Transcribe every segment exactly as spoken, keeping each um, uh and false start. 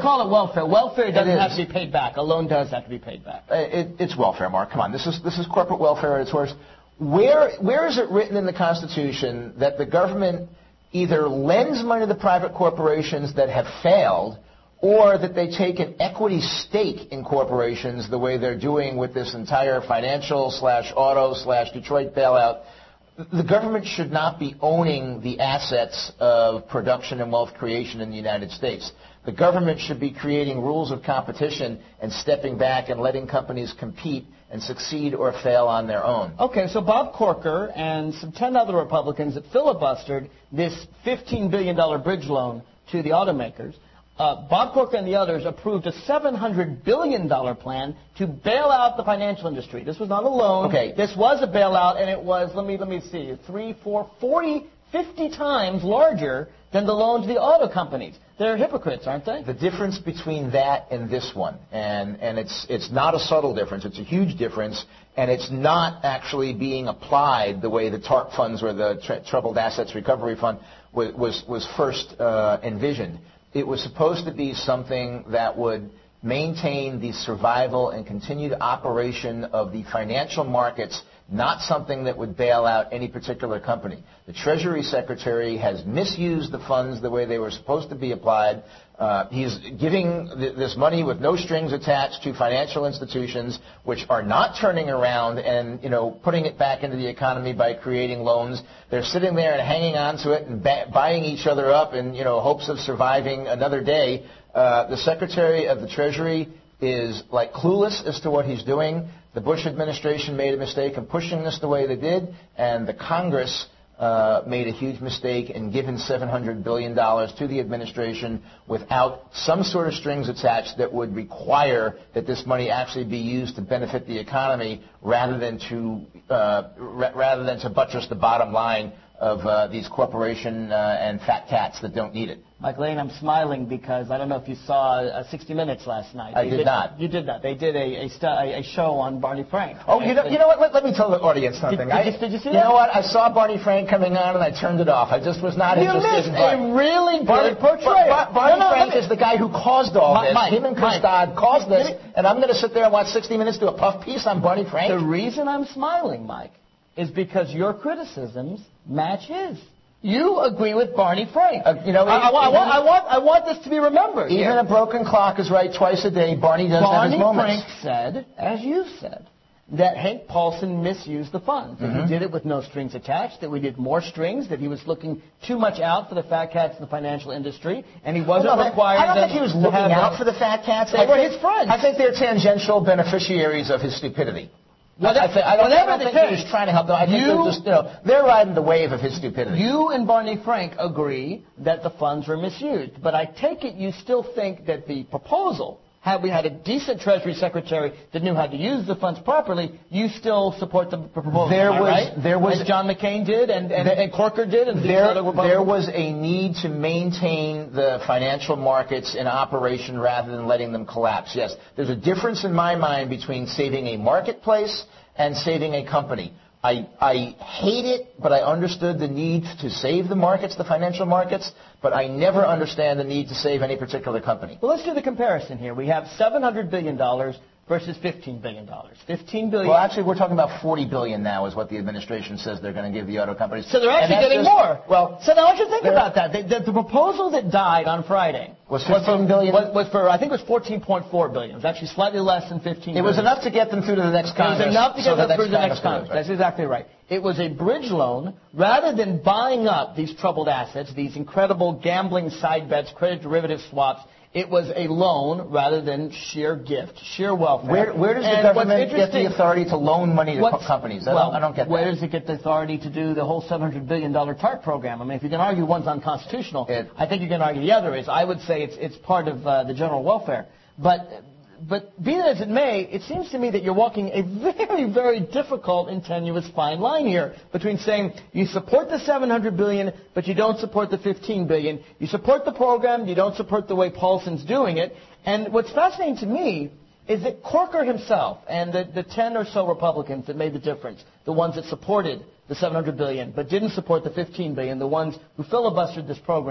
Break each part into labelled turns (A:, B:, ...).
A: call it welfare. Welfare doesn't have to be paid back. A loan does have to be paid back.
B: It, it's welfare, Mark. Come on. This is this is corporate welfare at its worst. Where where is it written in the Constitution that the government either lends money to private corporations that have failed, or that they take an equity stake in corporations the way they're doing with this entire financial slash auto slash Detroit bailout? The government should not be owning the assets of production and wealth creation in the United States. The government should be creating rules of competition and stepping back and letting companies compete and succeed or fail on their own.
A: Okay, so Bob Corker and some ten other Republicans that filibustered this fifteen billion dollars bridge loan to the automakers. Uh, Bob Corker and the others approved a seven hundred billion dollars plan to bail out the financial industry. This was not a loan.
B: Okay.
A: This was a bailout, and it was, let me let me see, three, four, forty, fifty times larger than the loan to the auto companies. They're hypocrites, aren't they?
B: The difference between that and this one, and, and it's, it's not a subtle difference, it's a huge difference, and it's not actually being applied the way the TARP funds or the Tr- Troubled Assets Recovery Fund was, was, was first uh, envisioned. It was supposed to be something that would maintain the survival and continued operation of the financial markets, not something that would bail out any particular company. The Treasury Secretary has misused the funds the way they were supposed to be applied. Uh, he's giving th- this money with no strings attached to financial institutions which are not turning around and, you know, putting it back into the economy by creating loans. They're sitting there and hanging on to it and ba- buying each other up in, you know, hopes of surviving another day. Uh, the Secretary of the Treasury is like clueless as to what he's doing. The Bush administration made a mistake in pushing this the way they did, and the Congress uh, made a huge mistake in giving seven hundred billion dollars to the administration without some sort of strings attached that would require that this money actually be used to benefit the economy rather than to uh, r- rather than to buttress the bottom line of uh, these corporation uh, and fat cats that don't need it.
A: Mike Lane, I'm smiling because I don't know if you saw uh, sixty minutes last night.
B: I
A: They
B: did,
A: did
B: not.
A: You did not. They did a a, stu- a, a show on Barney Frank.
B: Oh, you know, you know what? Let, let me tell the audience something.
A: Did, did,
B: I,
A: you, did you see
B: you
A: that?
B: know what? I saw Barney Frank coming on and I turned it off. I just was not
A: You
B: interested
A: missed
B: in Barney.
A: a really good
B: Barney,
A: portrayal.
B: Bar- Bar- Barney
A: No, no,
B: Frank
A: let me-
B: is the guy who caused all
A: Mike,
B: this.
A: Mike,
B: Him and
A: Mike.
B: Kristad caused this,
A: Let me-
B: and I'm going to sit there and watch sixty minutes do a puff piece on Barney Frank?
A: The reason I'm smiling, Mike, is because your criticisms match his. You agree with Barney Frank.
B: Uh, you know,
A: I, I, I,
B: even-
A: want, I, want, I want this to be remembered.
B: Even
A: here.
B: a broken clock is right twice a day. Barney does
A: Barney
B: have his moments.
A: Frank said, as you said, that Hank Paulson misused the funds. That
B: Mm-hmm.
A: he did it with no strings attached, that we did more strings, that he was looking too much out for the fat cats in the financial industry, and he wasn't
B: Well, no,
A: required
B: I don't
A: them
B: think he was
A: to
B: looking
A: have
B: out
A: them.
B: for the fat cats.
A: They
B: I
A: were
B: think-
A: his friends.
B: I think they're tangential beneficiaries of his stupidity.
A: Well,
B: I, th- I don't, I
A: whatever
B: don't
A: the
B: think he
A: case,
B: was trying to help them. I think
A: you-
B: they're just, you know, they're riding the wave of his stupidity.
A: You and Barney Frank agree that the funds were misused, but I take it you still think that the proposal, had we had a decent Treasury Secretary that knew how to use the funds properly, you still support the proposal.
B: There
A: am I
B: was-
A: right?
B: there was-
A: As John McCain did, and, and,
B: There-
A: and Corker did, and these
B: There,
A: other Republicans.
B: there was a need to maintain the financial markets in operation rather than letting them collapse. Yes, there's a difference in my mind between saving a marketplace and saving a company. I, I hate it, but I understood the need to save the markets, the financial markets, but I never understand the need to save any particular company.
A: Well, let's do the comparison here. We have seven hundred billion dollars versus fifteen billion dollars. fifteen billion dollars.
B: Well, actually, we're talking about forty billion dollars now is what the administration says they're going to give the auto companies.
A: So they're actually
B: And that's
A: getting
B: just-
A: more.
B: Well,
A: so now I want you to think
B: they're-
A: about that. The, the, the proposal that died on Friday
B: Was fifteen billion dollars?
A: Was, was for, I think it was fourteen point four billion dollars. It was actually slightly less than fifteen
B: It was
A: billion
B: enough
A: dollars.
B: to get them through to the next
A: It
B: Congress.
A: was enough to
B: so
A: get them through the
B: Congress
A: next Congress.
B: could do it,
A: That's exactly right. It was a bridge loan. Rather than buying up these troubled assets, these incredible gambling side bets, credit derivative swaps, it was a loan rather than sheer gift, sheer welfare.
B: Where, where does the
A: And what's
B: government get the
A: interesting-
B: authority to loan money to co-
A: What's-
B: companies? I,
A: well,
B: don't, I don't get
A: where
B: that.
A: does it get the authority to do the whole seven hundred billion dollars TARP program? I mean, if you can argue one's unconstitutional,
B: It-
A: I think you can argue the other is. I would say it's it's part of uh, the general welfare. But but be that as it may, it seems to me that you're walking a very, very difficult and tenuous fine line here between saying you support the seven hundred billion dollars, but you don't support the fifteen billion dollars. You support the program, you don't support the way Paulson's doing it. And what's fascinating to me is that Corker himself and the, the ten or so Republicans that made the difference, the ones that supported the seven hundred billion dollars but didn't support the fifteen billion dollars, the ones who filibustered this program,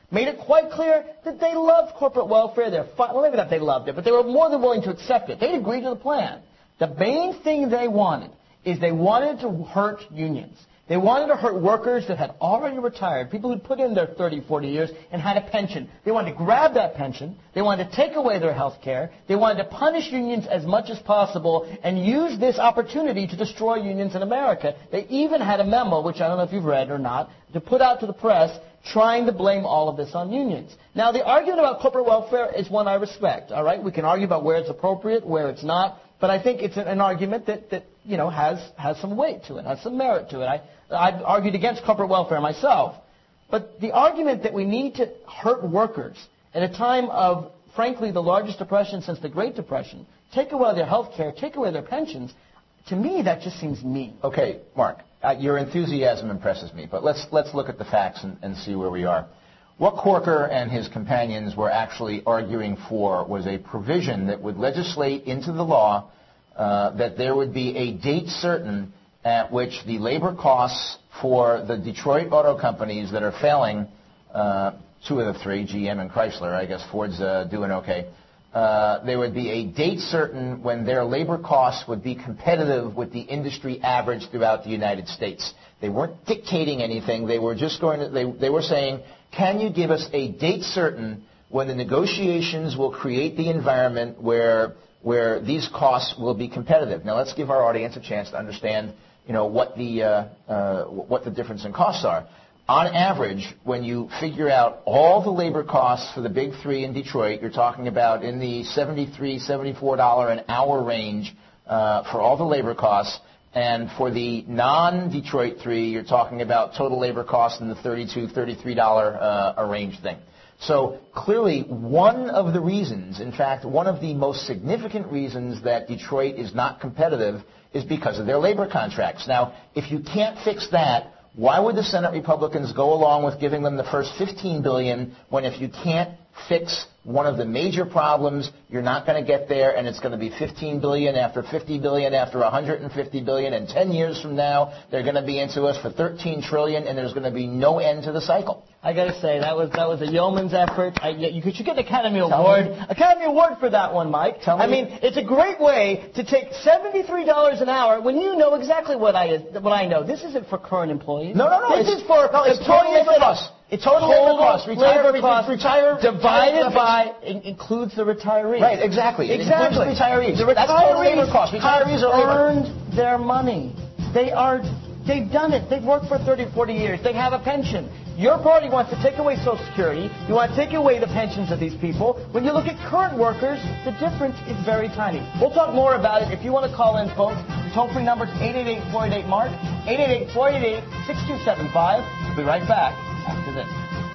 A: made it quite clear that they loved corporate welfare. They're fi- well, maybe not they loved it, but they were more than willing to accept it. They'd agreed to the plan. The main thing they wanted is they wanted to hurt unions. They wanted to hurt workers that had already retired, people who'd put in their thirty, forty years and had a pension. They wanted to grab that pension. They wanted to take away their health care. They wanted to punish unions as much as possible and use this opportunity to destroy unions in America. They even had a memo, which I don't know if you've read or not, to put out to the press trying to blame all of this on unions. Now, the argument about corporate welfare is one I respect, all right? We can argue about where it's appropriate, where it's not, but I think it's an, an argument that, that you know, has, has some weight to it, has some merit to it. I, I've argued against corporate welfare myself. But the argument that we need to hurt workers at a time of, frankly, the largest depression since the Great Depression, take away their health care, take away their pensions, to me, that just seems mean.
B: Okay, Mark, uh, your enthusiasm impresses me, but let's, let's look at the facts and, and see where we are. What Corker and his companions were actually arguing for was a provision that would legislate into the law uh, that there would be a date certain at which the labor costs for the Detroit auto companies that are failing, uh, two of the three, G M and Chrysler, I guess Ford's uh, doing okay, uh, there would be a date certain when their labor costs would be competitive with the industry average throughout the United States. They weren't dictating anything. They were just going to, they, they were saying, can you give us a date certain when the negotiations will create the environment where, where these costs will be competitive? Now, let's give our audience a chance to understand you know, what the, uh, uh, what the difference in costs are. On average, when you figure out all the labor costs for the big three in Detroit, you're talking about in the seventy-three dollars, seventy-four dollars an hour range uh, for all the labor costs. And for the non-Detroit three, you're talking about total labor costs in the thirty-two dollars, thirty-three dollars uh, a range thing. So clearly, one of the reasons, in fact, one of the most significant reasons that Detroit is not competitive is because of their labor contracts. Now, if you can't fix that, why would the Senate Republicans go along with giving them the first fifteen billion dollars when if you can't fix one of the major problems, you're not going to get there, and it's going to be fifteen billion dollars after fifty billion dollars after one hundred fifty billion dollars, and ten years from now, they're going to be into us for thirteen trillion dollars, and there's going to be no end to the cycle.
A: I got to say, that was that was a yeoman's effort. I, you should get an Academy Award. Academy Award for that one, Mike.
B: Tell me.
A: I mean, it's a great way to take seventy-three dollars an hour when you know exactly what I what I know. This isn't for current employees.
B: No, no, no.
A: This is for
B: no, it's total labor costs. It's total labor costs. Retire,
A: labor costs
B: retire,
A: divided by in, includes the retirees.
B: Right, exactly.
A: Exactly.
B: It includes retirees.
A: The
B: That's total labor costs.
A: Retirees
B: are
A: earned their money. They are. They've done it. They've worked for thirty, forty years. They have a pension. Your party wants to take away Social Security. You want to take away the pensions of these people. When you look at current workers, the difference is very tiny. We'll talk more about it. If you want to call in, folks, the toll-free number is eight eight eight, four eight eight, M A R K, eight eight eight, four eight eight, six two seven five. We'll be right back after this.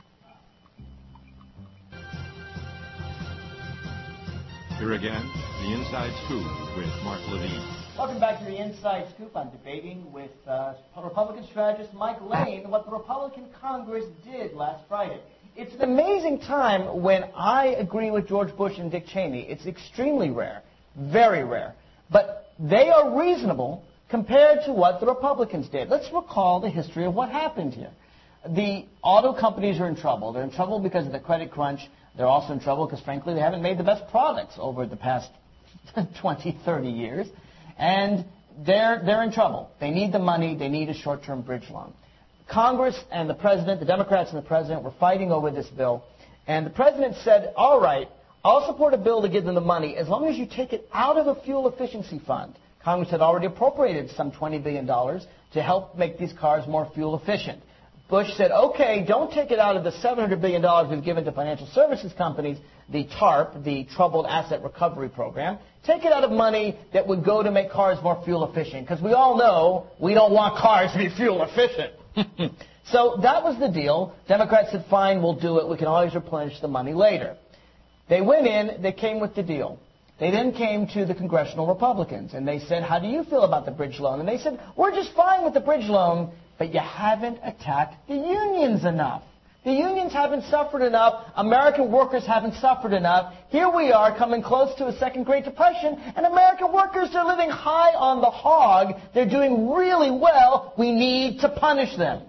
C: Here again, the Inside Scoop with Mark Levine.
A: Welcome back to the Inside Scoop. I'm debating with uh, Republican strategist Mike Lane what the Republican Congress did last Friday. It's an amazing time when I agree with George Bush and Dick Cheney. It's extremely rare, very rare. But they are reasonable compared to what the Republicans did. Let's recall the history of what happened here. The auto companies are in trouble. They're in trouble because of the credit crunch. They're also in trouble because, frankly, they haven't made the best products over the past twenty, thirty years. And they're, they're in trouble. They need the money. They need a short-term bridge loan. Congress and the president, the Democrats and the president, were fighting over this bill. And the president said, all right, I'll support a bill to give them the money as long as you take it out of a fuel efficiency fund. Congress had already appropriated some twenty billion dollars to help make these cars more fuel efficient. Bush said, okay, don't take it out of the seven hundred billion dollars we've given to financial services companies, the TARP, the Troubled Asset Recovery Program. Take it out of money that would go to make cars more fuel efficient, because we all know we don't want cars to be fuel efficient. So that was the deal. Democrats said, fine, we'll do it. We can always replenish the money later. They went in. They came with the deal. They then came to the congressional Republicans, and they said, how do you feel about the bridge loan? And they said, we're just fine with the bridge loan, but you haven't attacked the unions enough. The unions haven't suffered enough. American workers haven't suffered enough. Here we are coming close to a second Great Depression, and American workers are living high on the hog. They're doing really well. We need to punish them.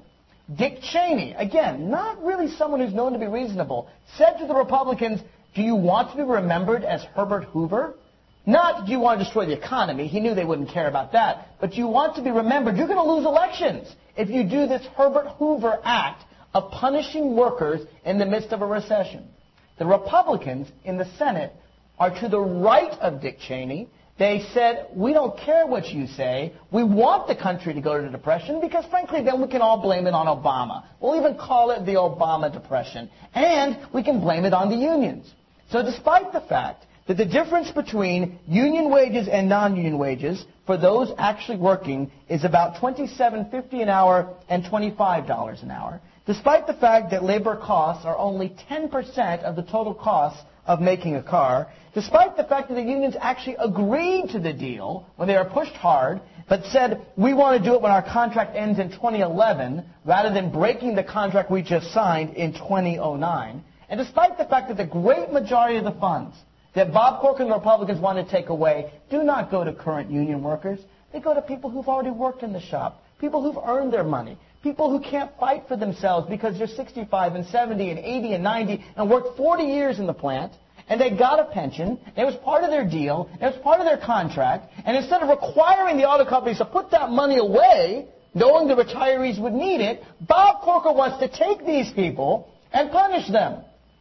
A: Dick Cheney, again, not really someone who's known to be reasonable, said to the Republicans, do you want to be remembered as Herbert Hoover? Not do you want to destroy the economy. He knew they wouldn't care about that. But do you want to be remembered? You're going to lose elections if you do this Herbert Hoover act of punishing workers in the midst of a recession. The Republicans in the Senate are to the right of Dick Cheney. They said, we don't care what you say. We want the country to go to depression because, frankly, then we can all blame it on Obama. We'll even call it the Obama depression. And we can blame it on the unions. So despite the fact that the difference between union wages and non-union wages for those actually working is about twenty-seven fifty an hour and twenty-five dollars an hour, despite the fact that labor costs are only ten percent of the total cost of making a car, despite the fact that the unions actually agreed to the deal when they were pushed hard, but said, we want to do it when our contract ends in twenty eleven, rather than breaking the contract we just signed in two thousand nine, and despite the fact that the great majority of the funds that Bob Corker and the Republicans want to take away do not go to current union workers. They go to people who've already worked in the shop, people who've earned their money, people who can't fight for themselves because they're sixty-five and seventy and eighty and ninety and worked forty years in the plant, and they got a pension. It was part of their deal. It was part of their contract. And instead of requiring the auto companies to put that money away, knowing the retirees would need it, Bob Corker wants to take these people and punish them.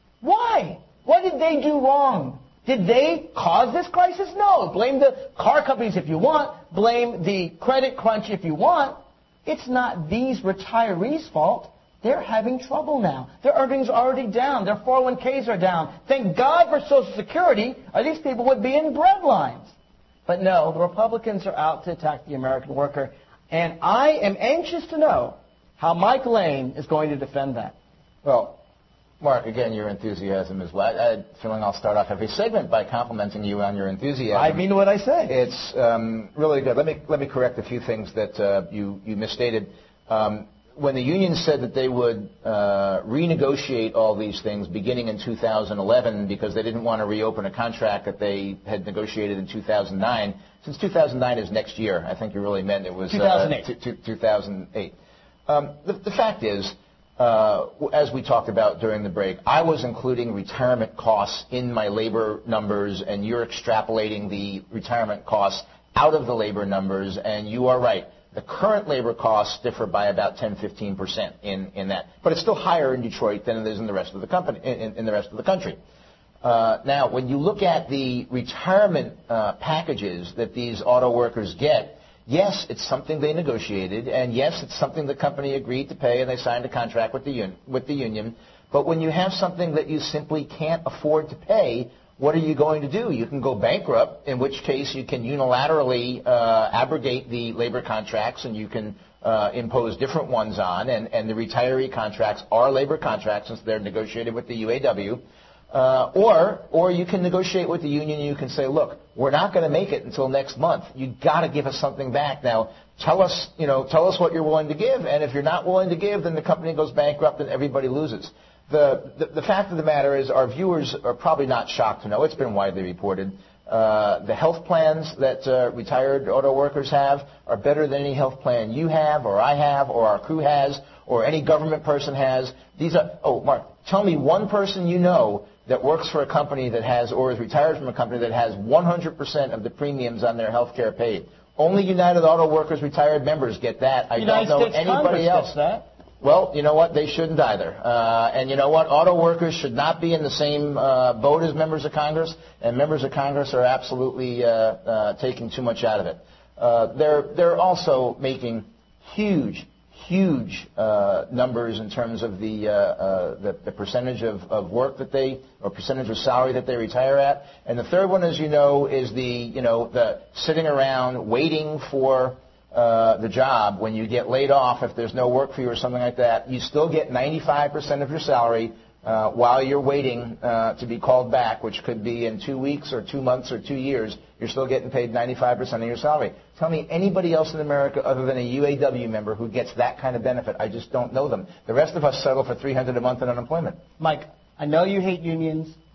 A: Why? What did they do wrong? Did they cause this crisis? No. Blame the car companies if you want. Blame the credit crunch if you want. It's not these retirees' fault. They're having trouble now. Their earnings are already down. Their four oh one k's are down. Thank God for Social Security, or these people would be in bread lines. But no, the Republicans are out to attack the American worker. And I am anxious to know how Mike Lane is going to defend that.
B: Well, Mark, again, your enthusiasm is well. I had a feeling I'll start off every segment by complimenting you on your enthusiasm.
A: I mean what I say.
B: It's um, really good. Let me let me correct a few things that uh, you you misstated. Um, when the union said that they would uh, renegotiate all these things beginning in two thousand eleven because they didn't want to reopen a contract that they had negotiated in two thousand nine, since two thousand nine is next year, I think you really meant it was
A: two thousand eight.
B: Uh, t- t- two thousand eight. Um, the, the fact is, Uh, as we talked about during the break, I was including retirement costs in my labor numbers, and you're extrapolating the retirement costs out of the labor numbers, and you are right. The current labor costs differ by about ten to fifteen percent in, in that. But it's still higher in Detroit than it is in the rest of the company, in, in the rest of the country. Uh, now, when you look at the retirement uh, packages that these auto workers get, yes, it's something they negotiated, and yes, it's something the company agreed to pay, and they signed a contract with the, un- with the union. But when you have something that you simply can't afford to pay, what are you going to do? You can go bankrupt, in which case you can unilaterally uh, abrogate the labor contracts, and you can uh, impose different ones on, and, and the retiree contracts are labor contracts since they're negotiated with the U A W. Uh, or, or you can negotiate with the union and you can say, look, we're not going to make it until next month. You've got to give us something back. Now, tell us, you know, tell us what you're willing to give. And if you're not willing to give, then the company goes bankrupt and everybody loses. The, the, the fact of the matter is our viewers are probably not shocked to know, it's been widely reported, uh, the health plans that uh, retired auto workers have are better than any health plan you have or I have or our crew has or any government person has. These are, oh, Mark, tell me one person you know that works for a company that has, or is retired from a company that has one hundred percent of the premiums on their health care paid. Only United Auto Workers retired members get that. I
A: United
B: don't know
A: States
B: anybody
A: Congress
B: else.
A: Gets that.
B: Well, you know what? They shouldn't either. Uh, and you know what? Auto workers should not be in the same uh, boat as members of Congress, and members of Congress are absolutely uh, uh, taking too much out of it. Uh, they're they're also making huge, huge uh, numbers in terms of the, uh, uh, the the percentage of, of work that they, or percentage of salary that they retire at. And the third one, as you know, is the you know the sitting around waiting for uh, the job when you get laid off. If there's no work for you or something like that, you still get ninety-five percent of your salary uh, while you're waiting uh, to be called back, which could be in two weeks or two months or two years. You're still getting paid ninety-five percent of your salary. Tell me anybody else in America other than a U A W member who gets that kind of benefit. I just don't know them. The rest of us settle for three hundred dollars a month in unemployment.
A: Mike, I know you hate unions.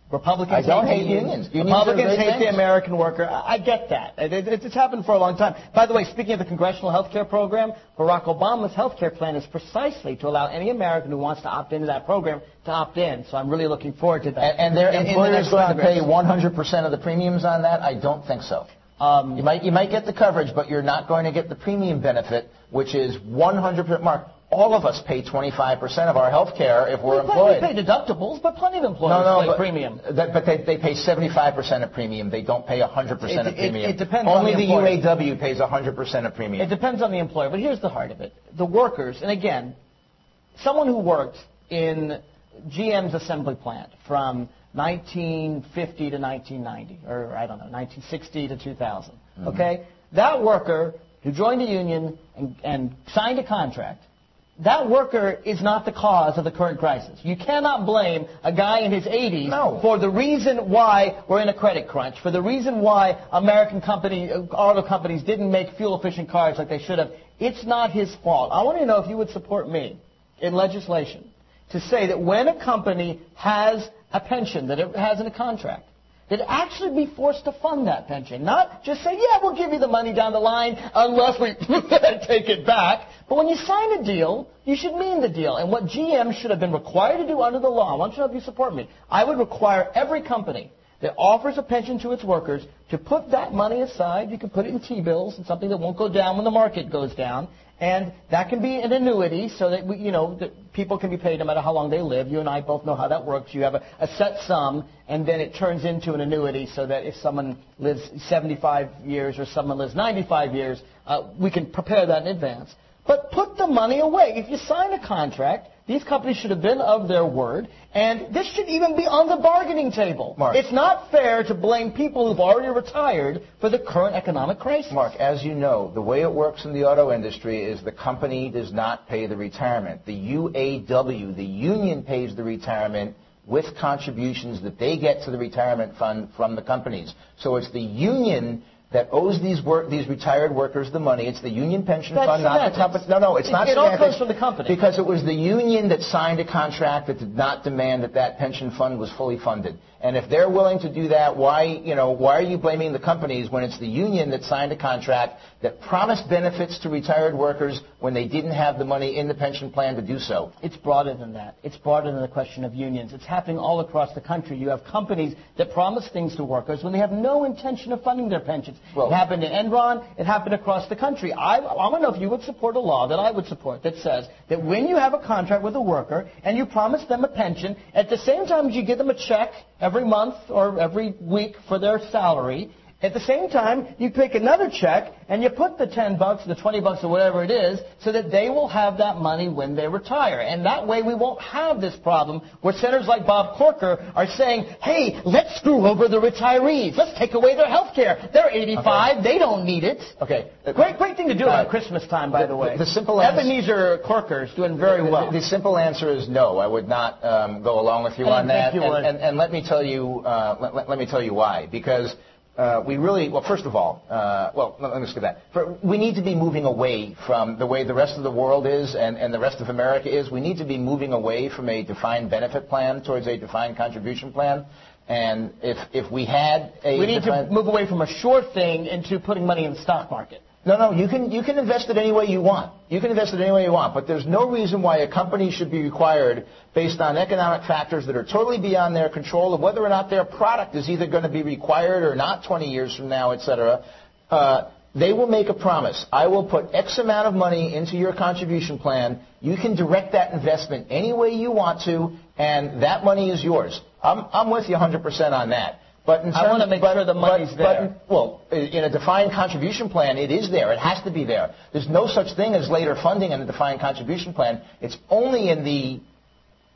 A: Republicans
B: I don't
A: hate,
B: hate
A: the
B: unions. unions
A: Republicans hate
B: things.
A: the American worker. I, I get that. It, it, it's happened for a long time. By the way, speaking of the congressional health care program, Barack Obama's health care plan is precisely to allow any American who wants to opt into that program to opt in. So I'm really looking forward to that.
B: And, and their
A: in,
B: employer
A: in
B: is going
A: Congress.
B: to pay one hundred percent of the premiums on that? I don't think so. Um, you might you might get the coverage, but you're not going to get the premium benefit, which is one hundred percent. Mark, all of us pay twenty-five percent of our health care if we're
A: we
B: employed.
A: We pay deductibles, but plenty of employers
B: no, no,
A: pay
B: but,
A: premium.
B: That, but they, they pay seventy-five percent of premium. They don't pay one hundred percent
A: it,
B: of premium.
A: It, it depends
B: Only
A: on the,
B: the
A: employer.
B: U A W pays one hundred percent of premium.
A: It depends on the employer, but here's the heart of it. The workers, and again, someone who worked in G M's assembly plant from nineteen fifty to nineteen ninety, or I don't know, nineteen sixty to two thousand, mm-hmm. okay? That worker who joined a union and, and signed a contract, that worker is not the cause of the current crisis. You cannot blame a guy in his eighties
B: no.
A: for the reason why we're in a credit crunch, for the reason why American company, auto companies didn't make fuel-efficient cars like they should have. It's not his fault. I want to know if you would support me in legislation to say that when a company has a pension that it has in a contract, that actually be forced to fund that pension. Not just say, yeah, we'll give you the money down the line unless we take it back. But when you sign a deal, you should mean the deal. And what G M should have been required to do under the law, I want you to know if you support me, I would require every company that offers a pension to its workers to put that money aside. You can put it in T-bills and something that won't go down when the market goes down. And that can be an annuity so that, we, you know, that people can be paid no matter how long they live. You and I both know how that works. You have a, a set sum, and then it turns into an annuity so that if someone lives seventy-five years or someone lives ninety-five years, uh, we can prepare that in advance. But put the money away. If you sign a contract, these companies should have been of their word, and this should even be on the bargaining table.
B: Mark.
A: It's not fair to blame people who've already retired for the current economic crisis.
B: Mark, as you know, the way it works in the auto industry is the company does not pay the retirement. The U A W, the union, pays the retirement with contributions that they get to the retirement fund from the companies. So it's the union that owes these work these retired workers the money. It's the union pension
A: That's
B: fund,
A: semantics.
B: not the company. No, no, it's
A: it,
B: not
A: it
B: semantics.
A: all comes from the company.
B: Because it was the union that signed a contract that did not demand that that pension fund was fully funded. And if they're willing to do that, why, you know, why are you blaming the companies when it's the union that signed a contract that promised benefits to retired workers when they didn't have the money in the pension plan to do so?
A: It's broader than that. It's broader than the question of unions. It's happening all across the country. You have companies that promise things to workers when they have no intention of funding their pensions. Well, it happened in Enron. It happened across the country. I, I want to know if you would support a law that I would support that says that when you have a contract with a worker and you promise them a pension, at the same time as you give them a check every month or every week for their salary, at the same time, you pick another check and you put the ten bucks, the twenty bucks, or whatever it is, so that they will have that money when they retire. And that way we won't have this problem where senators like Bob Corker are saying, hey, let's screw over the retirees. Let's take away their health care. They're eighty-five. Okay. They don't need it.
B: Okay.
A: Great, great thing to do
B: uh,
A: around Christmas time, by the, the way.
B: The, the simple answer,
A: Ebenezer Corker is doing very
B: the,
A: well.
B: The, the simple answer is no. I would not um, go along with you
A: I
B: on that.
A: You
B: and,
A: would.
B: And, and let me tell you, uh, let, let, let me tell you why. Because Uh, we really, well, first of all, uh, well, let me skip that. For, we need to be moving away from the way the rest of the world is and, and the rest of America is. We need to be moving away from a defined benefit plan towards a defined contribution plan. And if, if we had a...
A: We need to move away from a sure thing into putting money in the stock market.
B: No, no, you can, you can invest it any way you want. You can invest it any way you want. But there's no reason why a company should be required, based on economic factors that are totally beyond their control, of whether or not their product is either going to be required or not twenty years from now, et cetera. Uh, they will make a promise. I will put X amount of money into your contribution plan. You can direct that investment any way you want to, and that money is yours. I'm, I'm with you one hundred percent on that. But in terms,
A: I want to make
B: but,
A: sure the money's
B: but,
A: there.
B: But, well, in a defined contribution plan, it is there. It has to be there. There's no such thing as later funding in a defined contribution plan. It's only in the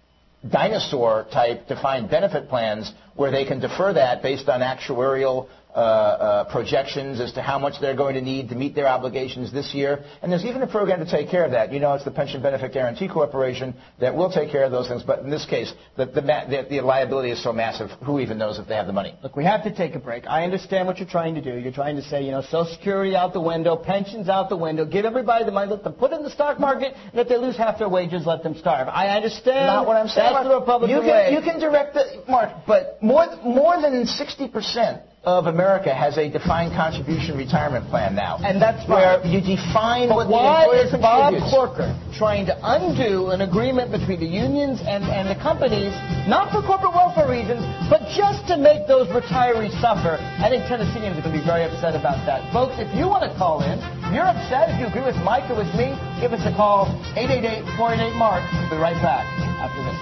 B: dinosaur-type defined benefit plans where they can defer that based on actuarial uh, uh, projections as to how much they're going to need to meet their obligations this year. And there's even a program to take care of that. You know, it's the Pension Benefit Guarantee Corporation that will take care of those things. But in this case, the, the, the, the liability is so massive, who even knows if they have the money?
A: Look, we have to take a break. I understand what you're trying to do. You're trying to say, you know, Social Security out the window, pensions out the window, give everybody the money, let them put it in the stock market, and if they lose half their wages, let them starve. I understand.
B: Not what I'm saying.
A: That's the Republican
B: you can,
A: way.
B: You can direct the, Mark, but more, more than sixty percent of America has a defined contribution retirement plan now.
A: And that's
B: where
A: fine.
B: you define
A: but
B: what the
A: why
B: employer
A: is Bob
B: contributes.
A: Corker trying to undo an agreement between the unions and, and the companies, not for corporate welfare reasons, but just to make those retirees suffer? I think Tennesseans are going to be very upset about that. Folks, if you want to call in, if you're upset, if you agree with Mike or with me, give us a call, eight eight eight, four eight eight, MARK. We'll be right back after this.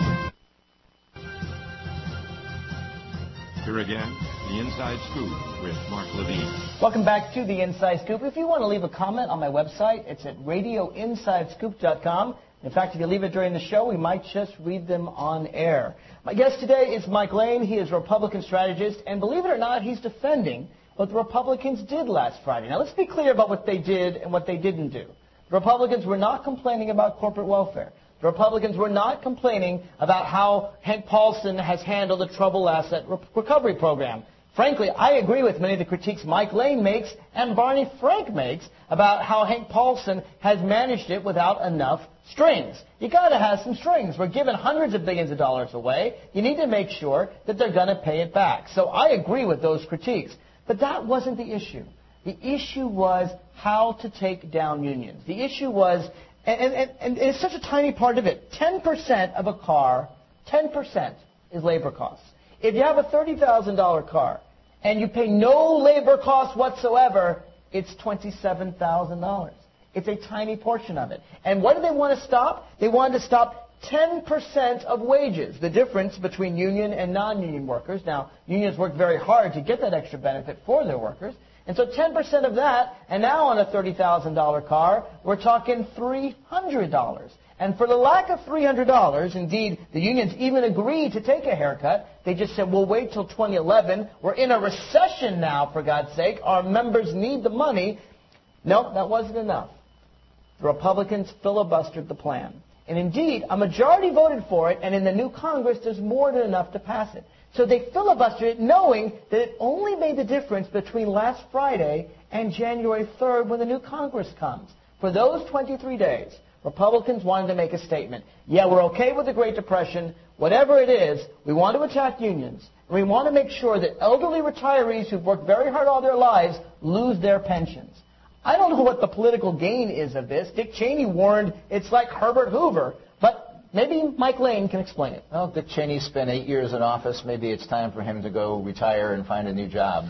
C: Here again, The Inside Scoop with Mark Levine.
A: Welcome back to The Inside Scoop. If you want to leave a comment on my website, it's at radio inside scoop dot com. In fact, if you leave it during the show, we might just read them on air. My guest today is Mike Lane. He is a Republican strategist, and believe it or not, he's defending what the Republicans did last Friday. Now, let's be clear about what they did and what they didn't do. The Republicans were not complaining about corporate welfare. The Republicans were not complaining about how Hank Paulson has handled the troubled asset re- recovery program. Frankly, I agree with many of the critiques Mike Lane makes and Barney Frank makes about how Hank Paulson has managed it without enough strings. You got to have some strings. We're giving hundreds of billions of dollars away. You need to make sure that they're going to pay it back. So I agree with those critiques. But that wasn't the issue. The issue was how to take down unions. The issue was... And, and, and it's such a tiny part of it. ten percent of a car, ten percent is labor costs. If you have a thirty thousand dollars car and you pay no labor costs whatsoever, it's twenty-seven thousand dollars. It's a tiny portion of it. And what do they want to stop? They wanted to stop ten percent of wages, the difference between union and non-union workers. Now, unions work very hard to get that extra benefit for their workers. And so ten percent of that, and now on a thirty thousand dollars car, we're talking three hundred dollars. And for the lack of three hundred dollars, indeed, the unions even agreed to take a haircut. They just said, we'll wait till twenty eleven. We're in a recession now, for God's sake. Our members need the money. No, that wasn't enough. The Republicans filibustered the plan. And indeed, a majority voted for it, and in the new Congress, there's more than enough to pass it. So they filibustered it knowing that it only made the difference between last Friday and January third when the new Congress comes. For those twenty-three days, Republicans wanted to make a statement. Yeah, we're okay with the Great Depression. Whatever it is, we want to attack unions. And we want to make sure that elderly retirees who've worked very hard all their lives lose their pensions. I don't know what the political gain is of this. Dick Cheney warned it's like Herbert Hoover. But maybe Mike Lane can explain it.
B: Well, Dick Cheney spent eight years in office. Maybe it's time for him to go retire and find a new job.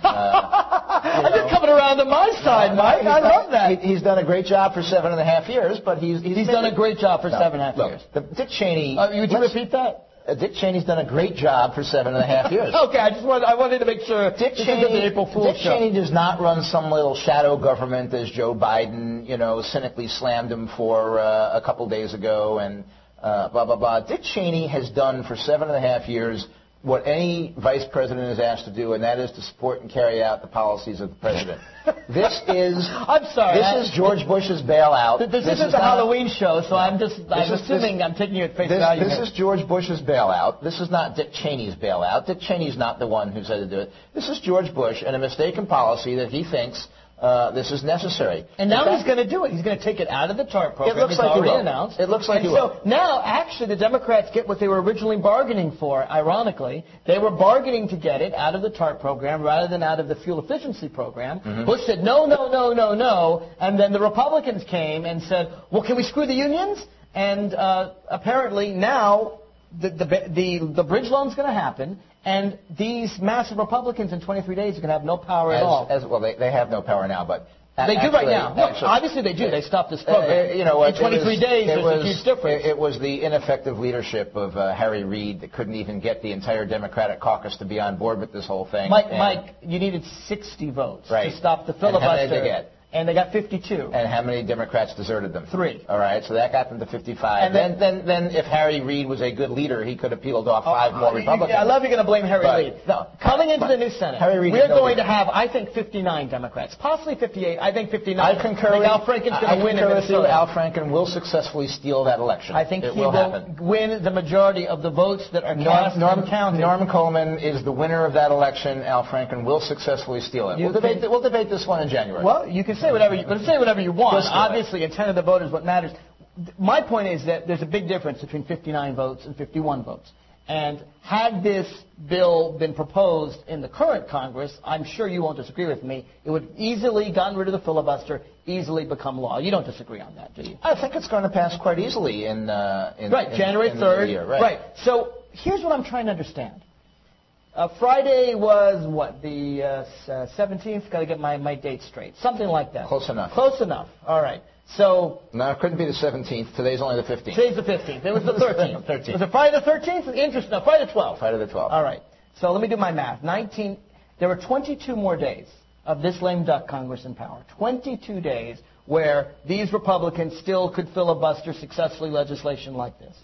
B: Uh,
A: You're coming around to my side, Mike. I love that.
B: He, he's done a great job for seven and a half years, but he's... He's,
A: he's done a great job for
B: no,
A: seven and a half
B: look,
A: years.
B: The, Dick Cheney...
A: Uh, would you repeat that?
B: Uh, Dick Cheney's done a great job for seven and a half years.
A: Okay, I just wanted, I wanted to make sure
B: Dick
A: this
B: Cheney,
A: isn't the April Fool's
B: Dick
A: show.
B: Cheney does not run some little shadow government as Joe Biden, you know, cynically slammed him for uh, a couple days ago and uh, blah, blah, blah. Dick Cheney has done for seven and a half years what any vice president is asked to do, and that is to support and carry out the policies of the president. This is
A: I'm sorry.
B: This
A: I,
B: is George Bush's bailout.
A: This, this,
B: this
A: isn't
B: is
A: the
B: not,
A: Halloween show, so I'm just I'm
B: is,
A: assuming
B: this,
A: I'm taking you at face
B: this,
A: value.
B: This
A: here.
B: is George Bush's bailout. This is not Dick Cheney's bailout. Dick Cheney's not the one who said to do it. This is George Bush and a mistaken policy that he thinks uh, this is necessary.
A: And now
B: fact,
A: he's going to do it. He's going to take it out of the TARP program.
B: It looks
A: it's
B: like
A: already
B: he will.
A: announced.
B: It looks like
A: and
B: he
A: so
B: will.
A: now, actually, the Democrats get what they were originally bargaining for. Ironically, they were bargaining to get it out of the TARP program rather than out of the fuel efficiency program. Mm-hmm. Bush said no, no, no, no, no, and then the Republicans came and said, well, can we screw the unions? And uh, apparently now the the the, the bridge loan's going to happen. And these massive Republicans in twenty-three days are going to have no power
B: as,
A: at all.
B: As, well, they, they have no power now, but...
A: They
B: actually,
A: do right now. No,
B: actually,
A: obviously they do. They stopped this program.
B: Uh, you know what?
A: In twenty-three
B: was,
A: days, there's
B: was,
A: a huge difference.
B: It, it was the ineffective leadership of uh, Harry Reid that couldn't even get the entire Democratic caucus to be on board with this whole thing.
A: Mike,
B: and,
A: Mike, you needed sixty votes
B: right.
A: to stop the filibuster.
B: And how many did they get?
A: and they got fifty-two.
B: And how many Democrats deserted them?
A: Three.
B: All right, so that got them to fifty-five. And then, then, then, if Harry Reid was a good leader, he could have peeled off five oh, more Republicans.
A: I love you're going to blame Harry
B: but,
A: Reid. No, coming into the new Senate,
B: Harry Reid
A: we're
B: no
A: going
B: leader.
A: to have, I think, fifty-nine Democrats, possibly fifty-eight. I think fifty-nine.
B: I concur.
A: I think Al Franken's going to win in Minnesota.
B: Al Franken will successfully steal that election.
A: I think
B: it
A: he
B: will,
A: will
B: happen.
A: win the majority of the votes that are
B: Norm,
A: cast
B: Norm,
A: and counted.
B: Norm Coleman is the winner of that election. Al Franken will successfully steal it.
A: You
B: We'll debate, we'll debate this one in January.
A: Well, you can say whatever you, but say whatever you want.
B: Let's do it.
A: Obviously, intent of the vote is what matters. My point is that there's a big difference between fifty-nine votes and fifty-one votes. And had this bill been proposed in the current Congress, I'm sure you won't disagree with me, it would easily, gotten rid of the filibuster, easily become law. You don't disagree on that, do you?
B: I think it's going to pass quite easily in, uh, in
A: right,
B: in,
A: January
B: in
A: third.
B: The year. Right.
A: right. So here's what I'm trying to understand. Uh, Friday was, what, the uh, uh, seventeenth? Got to get my, my date straight. Something like that.
B: Close enough.
A: Close enough. All right. So
B: no, it couldn't be the seventeenth. Today's only the fifteenth.
A: Today's the fifteenth. It was the thirteenth.
B: thirteenth.
A: Was it Friday the thirteenth? Interesting. No, Friday the twelfth.
B: Friday the twelfth.
A: All right. So let me do my math. nineteen. There were twenty-two more days of this lame duck Congress in power. twenty-two days where these Republicans still could filibuster successfully legislation like this.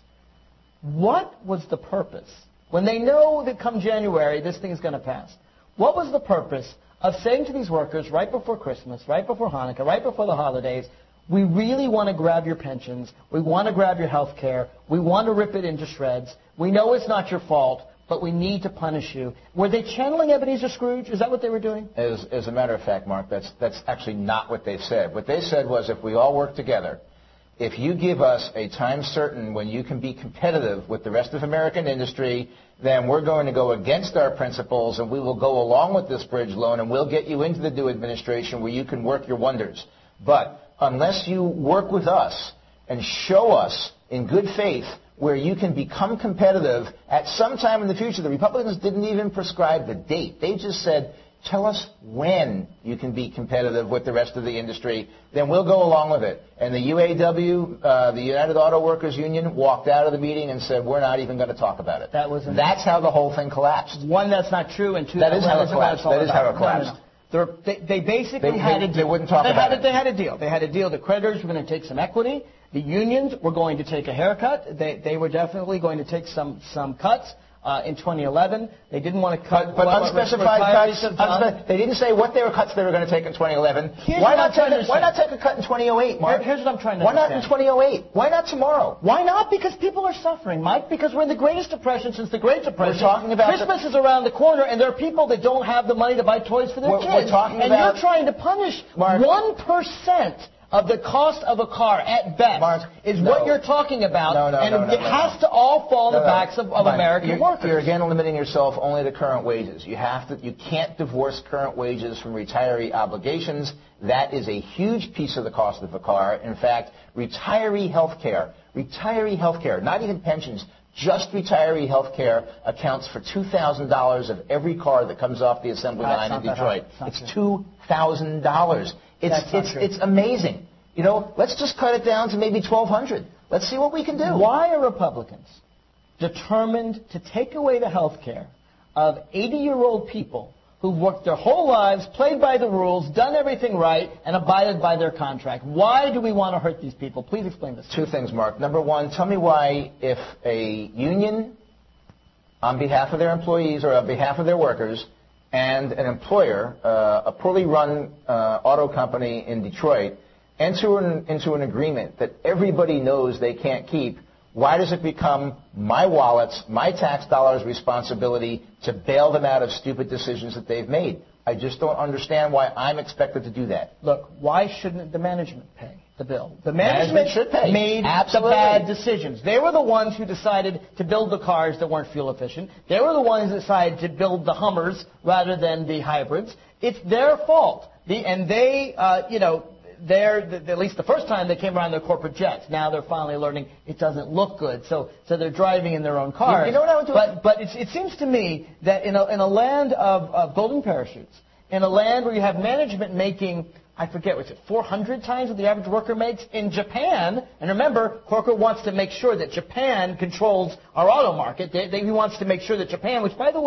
A: What was the purpose? When they know that come January this thing is going to pass, what was the purpose of saying to these workers right before Christmas, right before Hanukkah, right before the holidays, we really want to grab your pensions, we want to grab your health care, we want to rip it into shreds, we know it's not your fault, but we need to punish you. Were they channeling Ebenezer Scrooge? Is that what they were doing?
B: As, as a matter of fact, Mark, that's, that's actually not what they said. What they said was if we all work together, if you give us a time certain when you can be competitive with the rest of American industry, then we're going to go against our principles and we will go along with this bridge loan and we'll get you into the new administration where you can work your wonders. But unless you work with us and show us in good faith where you can become competitive at some time in the future, the Republicans didn't even prescribe the date. They just said, tell us when you can be competitive with the rest of the industry, then we'll go along with it. And the U A W, uh, the United Auto Workers Union, walked out of the meeting and said, we're not even going to talk about it.
A: That was
B: That's how the whole thing collapsed.
A: One, that's not true, and two,
B: that is how
A: it
B: collapsed. That is how it collapsed.
A: No, no, no. They, they basically
B: they,
A: had
B: they,
A: a deal.
B: They wouldn't talk
A: they
B: about
A: had
B: it.
A: A, they had a deal. They had a deal. The creditors were going to take some equity. The unions were going to take a haircut. They, they were definitely going to take some, some cuts. Uh, in twenty eleven, they didn't want to cut.
B: But, but unspecified cuts. Unspe- they didn't say what they were cuts they were going to take in twenty eleven. Why not, take a, why not take a cut in twenty oh eight, Mark?
A: Here's what I'm trying to
B: Why
A: understand.
B: not in twenty oh eight? Why not tomorrow?
A: Why not? Because people are suffering, Mike. Because we're in the greatest depression since the Great Depression.
B: We're talking about
A: Christmas is around the corner, and there are people that don't have the money to buy toys for their
B: we're,
A: kids.
B: We're talking
A: and
B: about,
A: you're trying to punish
B: Mark,
A: one percent of the cost of a car at best
B: Mark,
A: is
B: no.
A: what you're talking about,
B: no, no,
A: and
B: no, no,
A: it
B: no,
A: has
B: no.
A: to all fall on
B: no,
A: the
B: no.
A: backs of, of American
B: you're,
A: workers.
B: You're again limiting yourself only to current wages. You have to. You can't divorce current wages from retiree obligations. That is a huge piece of the cost of a car. In fact, retiree health care, retiree health care, not even pensions, just retiree health care accounts for two thousand dollars of every car that comes off the assembly
A: That's
B: line in
A: not
B: Detroit.
A: It's,
B: it's two thousand dollars. It's, it's, it's amazing. You know, let's just cut it down to maybe twelve hundred dollars. Let's see what we can do.
A: Why are Republicans determined to take away the health care of eighty-year-old people who've worked their whole lives, played by the rules, done everything right, and abided by their contract? Why do we want to hurt these people? Please explain this.
B: Two things, Mark. Number one, tell me why if a union, on behalf of their employees or on behalf of their workers, and an employer, uh, a poorly run uh, auto company in Detroit, enter an, into an agreement that everybody knows they can't keep, why does it become my wallet's, my tax dollars' responsibility to bail them out of stupid decisions that they've made? I just don't understand why I'm expected to do that.
A: Look, why shouldn't the management pay the bill? The management,
B: management should pay.
A: made
B: Absolutely.
A: the bad decisions. They were the ones who decided to build the cars that weren't fuel efficient. They were the ones who decided to build the Hummers rather than the hybrids. It's their fault. The, and they, uh, you know, they're, at least the first time they came around their corporate jets. Now they're finally learning it doesn't look good. So, so they're driving in their own cars.
B: You, you know what I would do?
A: But, but it's, it seems to me that in a, in a land of, of golden parachutes, in a land where you have management making, I forget, was it four hundred times what the average worker makes in Japan? And remember, Corker wants to make sure that Japan controls our auto market. They, they, he wants to make sure that Japan, which, by the way,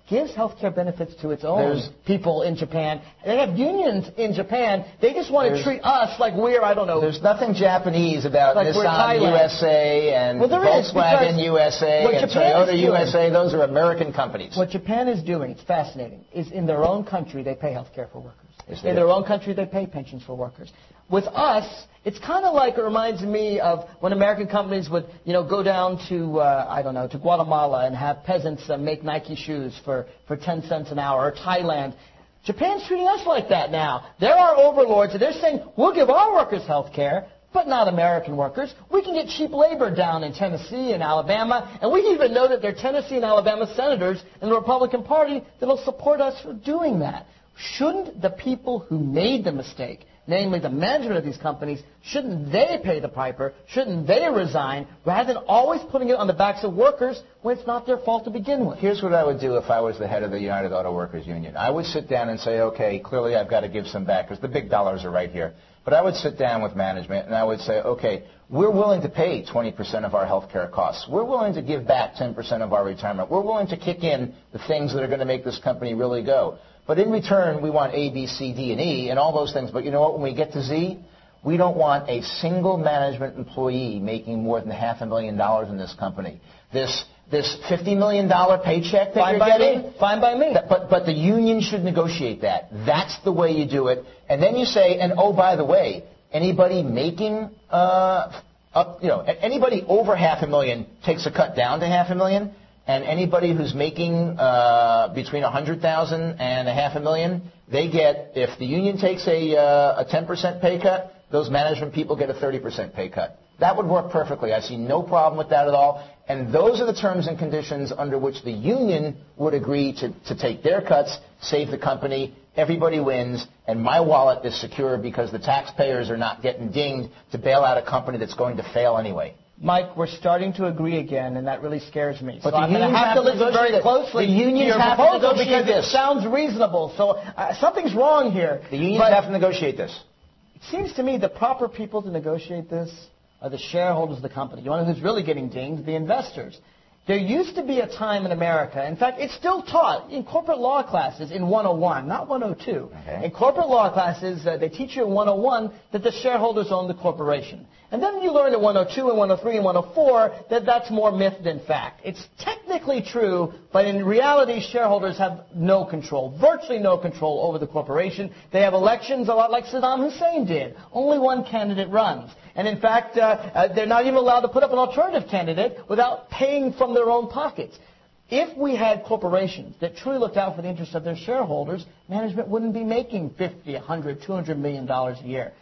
A: gives health care benefits to its own
B: There's,
A: people in Japan. They have unions in Japan. They just want to treat us like we're, I don't know.
B: There's nothing Japanese about
A: like
B: Nissan U S A and
A: well,
B: Volkswagen U S A and Toyota U S A. Those are American companies.
A: What Japan is doing, it's fascinating, is in their own country they pay health care for workers.
B: Yes,
A: in
B: do.
A: their own country they pay pensions for workers. With us, it's kind of like, it reminds me of when American companies would, you know, go down to, uh, I don't know, to Guatemala and have peasants uh, make Nike shoes for, for ten cents an hour, or Thailand. Japan's treating us like that now. They're our overlords, and they're saying, we'll give our workers health care, but not American workers. We can get cheap labor down in Tennessee and Alabama, and we even know that there are Tennessee and Alabama senators in the Republican Party that will support us for doing that. Shouldn't the people who made the mistake, namely the management of these companies, shouldn't they pay the piper? Shouldn't they resign rather than always putting it on the backs of workers when it's not their fault to begin with?
B: Here's what I would do if I was the head of the United Auto Workers Union. I would sit down and say, okay, clearly I've got to give some back because the big dollars are right here. But I would sit down with management and I would say, okay, we're willing to pay twenty percent of our health care costs. We're willing to give back ten percent of our retirement. We're willing to kick in the things that are going to make this company really go. But in return, we want A, B, C, D, and E, and all those things. But you know what? When we get to Z, we don't want a single management employee making more than half a million dollars in this company. This this fifty million dollars paycheck that
A: Fine
B: you're
A: by
B: getting,
A: me. Fine by me.
B: That, but, but the union should negotiate that. That's the way you do it. And then you say, and oh, by the way, anybody making, uh, up, you know, anybody over half a million takes a cut down to half a million. And anybody who's making uh, between one hundred thousand dollars and a half a million, they get, if the union takes a, uh, a ten percent pay cut, those management people get a thirty percent pay cut. That would work perfectly. I see no problem with that at all. And those are the terms and conditions under which the union would agree to, to take their cuts, save the company. Everybody wins, and my wallet is secure because the taxpayers are not getting dinged to bail out a company that's going to fail anyway.
A: Mike, we're starting to agree again, and that really scares me.
B: But
A: so
B: the
A: I'm going to have to listen very closely
B: the unions
A: to your
B: have
A: proposal
B: to negotiate
A: because
B: this.
A: it sounds reasonable. So uh, something's wrong here.
B: The unions
A: but
B: have to negotiate this.
A: It seems to me the proper people to negotiate this are the shareholders of the company. You know who's really getting dinged? The investors. There used to be a time in America, in fact, it's still taught in corporate law classes in one oh one, not one oh two.
B: Okay.
A: In corporate law classes, uh, they teach you in one oh one that the shareholders own the corporation. And then you learn in one oh two and one oh three and one oh four that that's more myth than fact. It's technically true, but in reality, shareholders have no control, virtually no control over the corporation. They have elections a lot like Saddam Hussein did. Only one candidate runs. And in fact, uh, uh, they're not even allowed to put up an alternative candidate without paying from their own pockets. If we had corporations that truly looked out for the interests of their shareholders, management wouldn't be making fifty, one hundred, two hundred million dollars a year.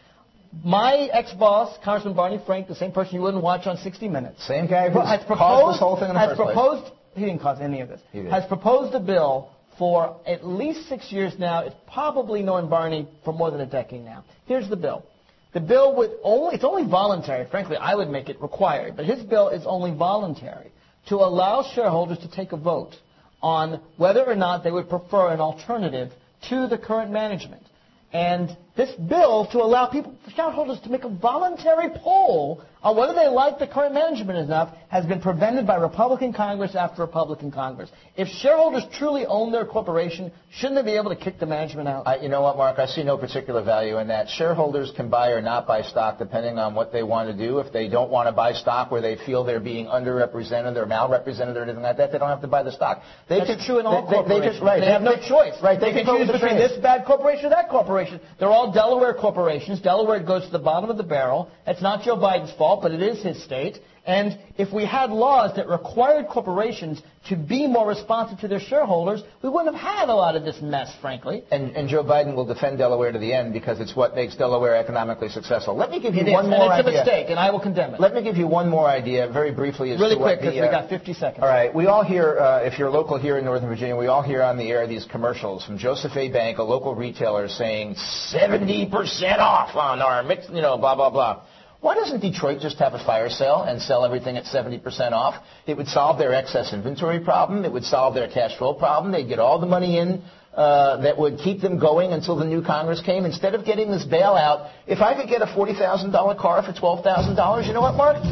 A: My ex-boss, Congressman Barney Frank, the same person you wouldn't watch on sixty minutes,
B: same guy who
A: has proposed,
B: caused this whole thing in the
A: has
B: first
A: proposed,
B: place.
A: He didn't cause any of this.
B: He did.
A: Has proposed a bill for at least six years now. It's probably known Barney for more than a decade now. Here's the bill. The bill would only, it's only voluntary. Frankly, I would make it required. But his bill is only voluntary to allow shareholders to take a vote on whether or not they would prefer an alternative to the current management. And this bill to allow people, shareholders to make a voluntary poll on whether they like the current management enough has been prevented by Republican Congress after Republican Congress. If shareholders truly own their corporation, shouldn't they be able to kick the management out?
B: I, you know what, Mark? I see no particular value in that. Shareholders can buy or not buy stock depending on what they want to do. If they don't want to buy stock where they feel they're being underrepresented or malrepresented or anything like that, they don't have to buy the stock. They
A: That's
B: can,
A: true in all
B: they,
A: corporations.
B: They, they, just, right,
A: they,
B: they
A: have no
B: they,
A: choice.
B: Right,
A: they,
B: they
A: can choose between this bad corporation or that corporation. They're all Delaware corporations. Delaware goes to the bottom of the barrel. It's not Joe Biden's fault, but it is his state. And if we had laws that required corporations to be more responsive to their shareholders, we wouldn't have had a lot of this mess, frankly.
B: And, and Joe Biden will defend Delaware to the end because it's what makes Delaware economically successful. Let me give you
A: it
B: one
A: is,
B: more
A: and it's
B: idea.
A: a mistake, and I will condemn it.
B: Let me give you one more idea very briefly. As
A: really
B: to
A: quick,
B: what the,
A: because
B: uh,
A: we got fifty seconds.
B: All right. We all hear, uh, if you're local here in Northern Virginia, we all hear on the air these commercials from Joseph A. Bank, a local retailer, saying seventy percent off on our mix, you know, blah, blah, blah. Why doesn't Detroit just have a fire sale and sell everything at seventy percent off? It would solve their excess inventory problem. It would solve their cash flow problem. They'd get all the money in uh, that would keep them going until the new Congress came. Instead of getting this bailout, if I could get a forty thousand dollars car for twelve thousand dollars, you know what, Mark?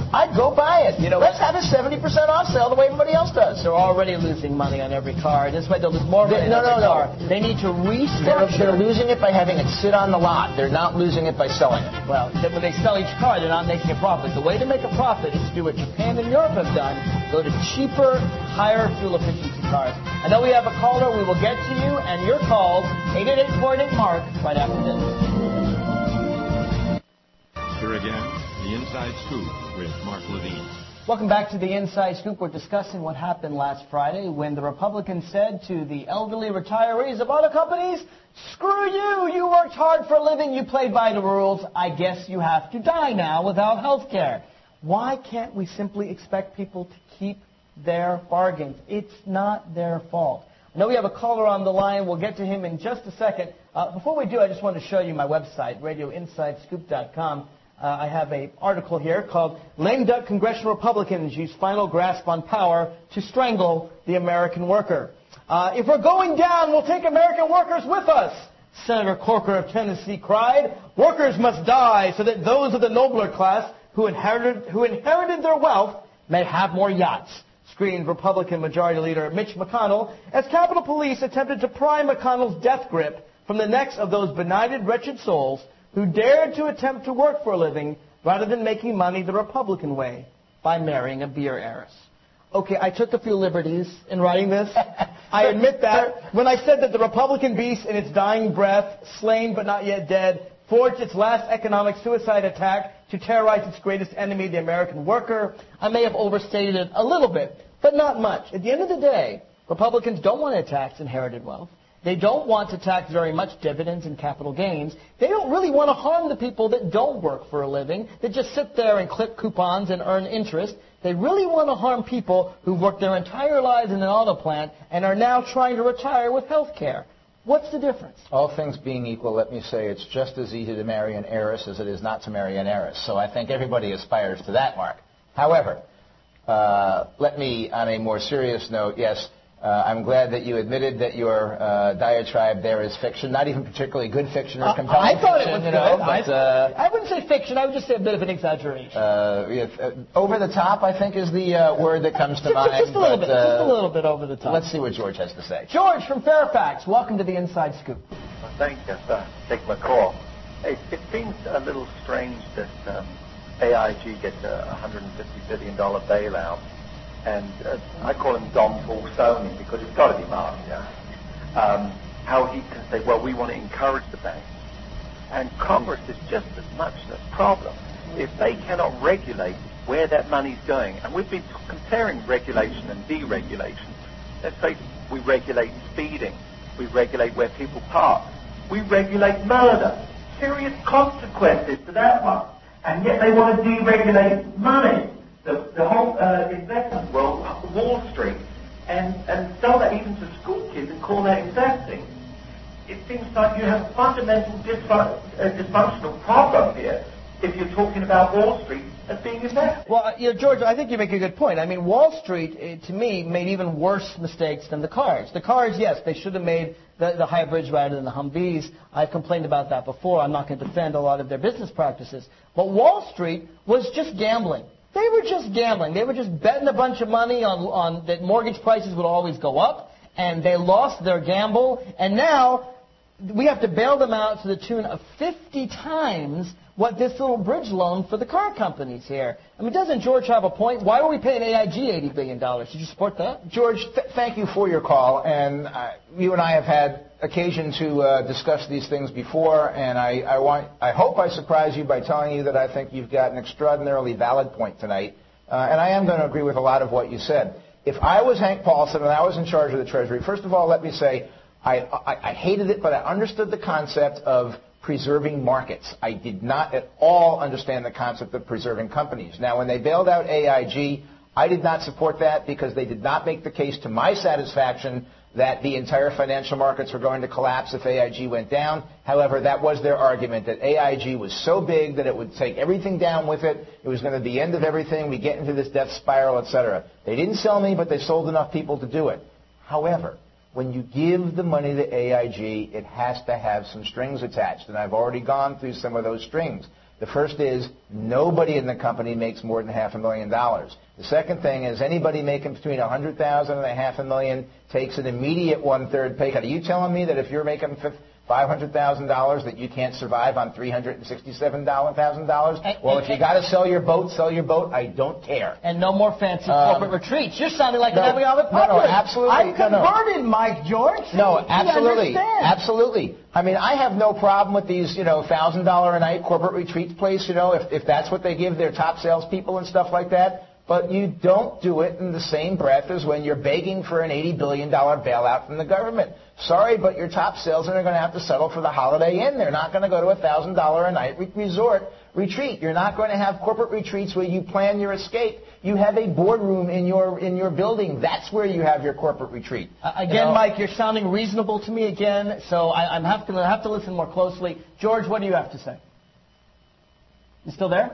B: I'd go buy it. You know, let's have a seventy percent off sale the way everybody else does.
A: They're already losing money on every car. This way they'll lose more money
B: They- no,
A: on every
B: no, no.
A: car. They need to
B: They're,
A: restructure.
B: they're losing it by having it sit on the lot. They're not losing it by selling it.
A: Well, then when they sell each car, they're not making a profit. The way to make a profit is to do what Japan and Europe have done. Go to cheaper, higher fuel efficiency cars. I know we have a caller. We will get to you and your calls. eight eight eight, four eight eight, Mark, right after this.
C: Here again, the Inside Scoop with Mark Levine.
A: Welcome back to the Inside Scoop. We're discussing what happened last Friday when the Republicans said to the elderly retirees of auto companies, screw you, you worked hard for a living, you played by the rules, I guess you have to die now without health care. Why can't we simply expect people to keep their bargains? It's not their fault. I know we have a caller on the line. We'll get to him in just a second. Uh, before we do, I just want to show you my website, radio inside scoop dot com. Uh, I have an article here called Lame Duck Congressional Republicans Use Final Grasp on Power to Strangle the American Worker. Uh, if we're going down, we'll take American workers with us, Senator Corker of Tennessee cried. Workers must die so that those of the nobler class who inherited, who inherited their wealth may have more yachts, screamed Republican Majority Leader Mitch McConnell as Capitol Police attempted to pry McConnell's death grip from the necks of those benighted, wretched souls who dared to attempt to work for a living rather than making money the Republican way by marrying a beer heiress. Okay, I took a few liberties in writing this. I admit that. When I said that the Republican beast in its dying breath, slain but not yet dead, forged its last economic suicide attack to terrorize its greatest enemy, the American worker, I may have overstated it a little bit, but not much. At the end of the day, Republicans don't want to tax inherited wealth. They don't want to tax very much dividends and capital gains. They don't really want to harm the people that don't work for a living, that just sit there and clip coupons and earn interest. They really want to harm people who've worked their entire lives in an auto plant and are now trying to retire with health care. What's the difference?
B: All things being equal, let me say it's just as easy to marry an heiress as it is not to marry an heiress. So I think everybody aspires to that, Mark. However, uh, let me, on a more serious note, yes, Uh, I'm glad that you admitted that your uh, diatribe there is fiction, not even particularly good fiction or compelling
A: uh, I thought
B: fiction,
A: it was
B: you know,
A: good.
B: but,
A: I,
B: uh,
A: I wouldn't say fiction. I would just say a bit of an exaggeration.
B: Uh, if, uh, over the top, I think, is the uh, word that comes to
A: just,
B: mind.
A: Just a little
B: but,
A: bit.
B: Uh,
A: just a little bit over the top.
B: Let's see what George has to say.
A: George from Fairfax, welcome to the Inside Scoop.
D: Well, thank you for taking my call. It, it seems a little strange that um, A I G gets a one hundred fifty billion dollars bailout. And uh, I call him Don Falsoni because it's got to be Mark, yeah. Um, how he can say, well, we want to encourage the banks. And Congress is just as much the problem. If they cannot regulate where that money's going, and we've been comparing regulation and deregulation. Let's say we regulate speeding. We regulate where people park. We regulate murder. Serious consequences to that one. And yet they want to deregulate money. The, the whole uh, investment world, Wall Street, and, and sell that even to school kids and call that investing. It seems like you have a fundamental dysfun- uh, dysfunctional problem here if you're talking about Wall Street as being investing.
A: Well, you know, George, I think you make a good point. I mean, Wall Street, uh, to me, made even worse mistakes than the cars. The cars, yes, they should have made the, the hybrids rather than the Humvees. I've complained about that before. I'm not going to defend a lot of their business practices. But Wall Street was just gambling. They were just gambling. They were just betting a bunch of money on, on that mortgage prices would always go up, and they lost their gamble. And now we have to bail them out to the tune of fifty times what this little bridge loan for the car companies here. I mean, doesn't George have a point? Why are we paying A I G eighty billion dollars? Did you support that?
B: George, th- thank you for your call. And uh, you and I have had occasion to uh, discuss these things before, and I, I want, I hope I surprise you by telling you that I think you've got an extraordinarily valid point tonight, uh, and I am going to agree with a lot of what you said. If I was Hank Paulson and I was in charge of the Treasury, first of all, let me say I, I, I hated it, but I understood the concept of preserving markets. I did not at all understand the concept of preserving companies. Now, when they bailed out A I G, I did not support that because they did not make the case to my satisfaction that the entire financial markets were going to collapse if A I G went down. However, that was their argument, that A I G was so big that it would take everything down with it. It was going to be the end of everything. We get into this death spiral, et cetera. They didn't sell me, but they sold enough people to do it. However, when you give the money to A I G, it has to have some strings attached, and I've already gone through some of those strings. The first is nobody in the company makes more than half a million dollars. The second thing is anybody making between one hundred thousand dollars and a half a million takes an immediate one-third pay cut. Are you telling me that if you're making five hundred thousand dollars that you can't survive on three hundred sixty-seven thousand dollars? Well, if you got to sell your boat, sell your boat. I don't care.
A: And no more fancy
B: Um,
A: corporate retreats. You're sounding like
B: no,
A: an economic
B: no, no,
A: populist.
B: absolutely.
A: I'm
B: No, no.
A: converted, Mike George.
B: No,
A: You
B: absolutely,
A: understand.
B: absolutely. I mean, I have no problem with these, you know, thousand dollar a night corporate retreats place. You know, if if that's what they give their top salespeople and stuff like that. But you don't do it in the same breath as when you're begging for an eighty billion dollars bailout from the government. Sorry, but your top salesmen are going to have to settle for the Holiday Inn. They're not going to go to a one thousand dollars a night re- resort retreat. You're not going to have corporate retreats where you plan your escape. You have a boardroom in your in your building. That's where you have your corporate retreat.
A: Uh, again,
B: You know?
A: Mike, you're sounding reasonable to me again, so I, I'm have to have to listen more closely. George, what do you have to say? You still there?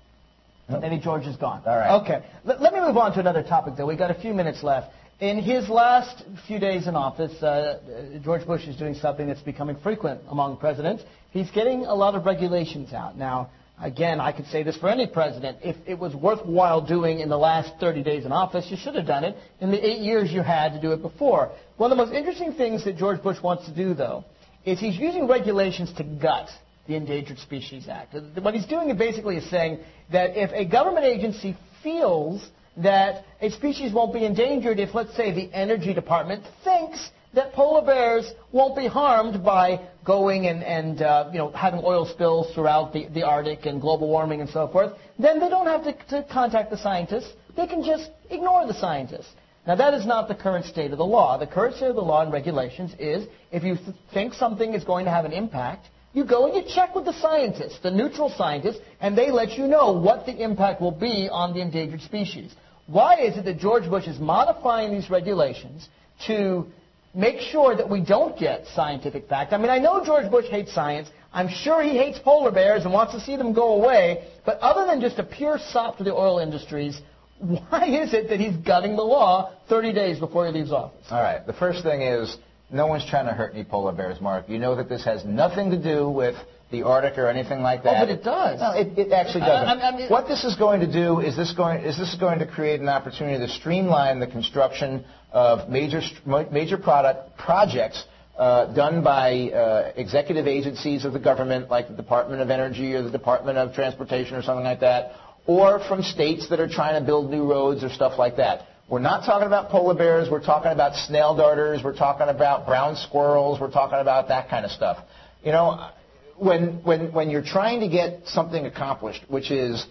B: No.
A: Maybe George is gone.
B: All right.
A: Okay. Let, let me move on to another topic, though. We've got a few minutes left. In his last few days in office, uh, George Bush is doing something that's becoming frequent among presidents. He's getting a lot of regulations out. Now, again, I could say this for any president. If it was worthwhile doing in the last thirty days in office, you should have done it in the eight years you had to do it before. One of the most interesting things that George Bush wants to do, though, is he's using regulations to gut the Endangered Species Act. What he's doing basically is saying that if a government agency feels that a species won't be endangered if, let's say, the Energy Department thinks that polar bears won't be harmed by going and, and uh, you know, having oil spills throughout the, the Arctic and global warming and so forth, then they don't have to, to contact the scientists. They can just ignore the scientists. Now, that is not the current state of the law. The current state of the law and regulations is if you th- think something is going to have an impact, you go and you check with the scientists, the neutral scientists, and they let you know what the impact will be on the endangered species. Why is it that George Bush is modifying these regulations to make sure that we don't get scientific fact? I mean, I know George Bush hates science. I'm sure he hates polar bears and wants to see them go away. But other than just a pure sop to the oil industries, why is it that he's gutting the law thirty days before he leaves office?
B: All right. The first thing is, no one's trying to hurt any polar bears, Mark. You know that this has nothing to do with the Arctic or anything like that.
A: Oh, but it does.
B: No, it, it actually doesn't.
A: I, I mean,
B: what this is going to do is this going is this going to create an opportunity to streamline the construction of major major product projects uh, done by uh, executive agencies of the government, like the Department of Energy or the Department of Transportation or something like that, or from states that are trying to build new roads or stuff like that. We're not talking about polar bears. We're talking about snail darters. We're talking about brown squirrels. We're talking about that kind of stuff. You know, when when when you're trying to get something accomplished, which is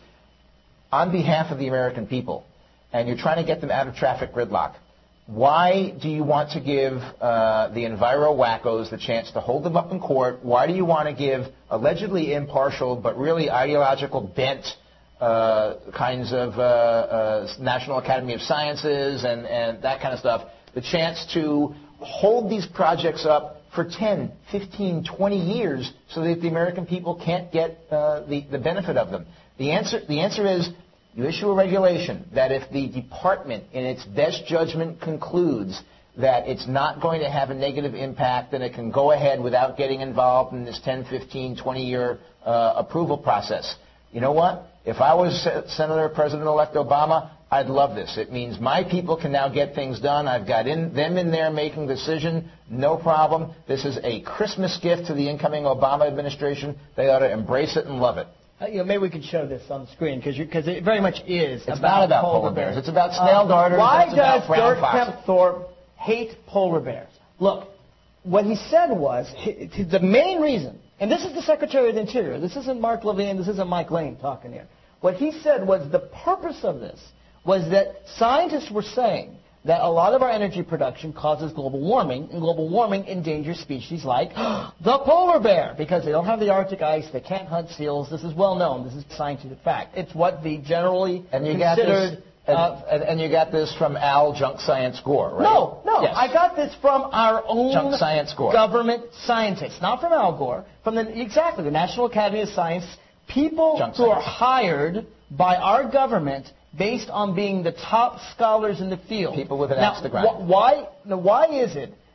B: on behalf of the American people, and you're trying to get them out of traffic gridlock, why do you want to give uh, the enviro wackos the chance to hold them up in court? Why do you want to give allegedly impartial but really ideological bent Uh, kinds of uh, uh, National Academy of Sciences and, and that kind of stuff, the chance to hold these projects up for ten, fifteen, twenty years so that the American people can't get uh, the, the benefit of them? The answer, the answer is you issue a regulation that if the department in its best judgment concludes that it's not going to have a negative impact, then it can go ahead without getting involved in this ten, fifteen, twenty year uh, approval process. You know what? If I was Senator President-elect Obama, I'd love this. It means my people can now get things done. I've got in, them in there making the decision. No problem. This is a Christmas gift to the incoming Obama administration. They ought to embrace it and love it.
A: Uh, you know, maybe we could show this on the screen because it very much is
B: It's
A: about
B: not about
A: polar,
B: polar bears.
A: bears.
B: It's about snail
A: uh,
B: darters.
A: Why
B: it's
A: does
B: about brown
A: Dirk
B: foxes.
A: Kemp Thorpe hate polar bears? Look, what he said was he, he, the main reason, and this is the Secretary of the Interior. This isn't Mark Levine. This isn't Mike Lane talking here. What he said was the purpose of this was that scientists were saying that a lot of our energy production causes global warming, and global warming endangers species like the polar bear because they don't have the Arctic ice, they can't hunt seals. This is well known. This is scientific fact. It's what the generally
B: and you
A: considered...
B: Got this, and,
A: uh,
B: and, and you got this from Al Junk Science Gore, right?
A: No, no.
B: Yes.
A: I got this from our own
B: Junk Science Gore.
A: government scientists, not from Al Gore, from the exactly the National Academy of Science. People
B: Junk
A: who are
B: science.
A: hired by our government based on being the top scholars in the field.
B: People with an
A: now,
B: axe to grind.
A: Wh- why, now, why is it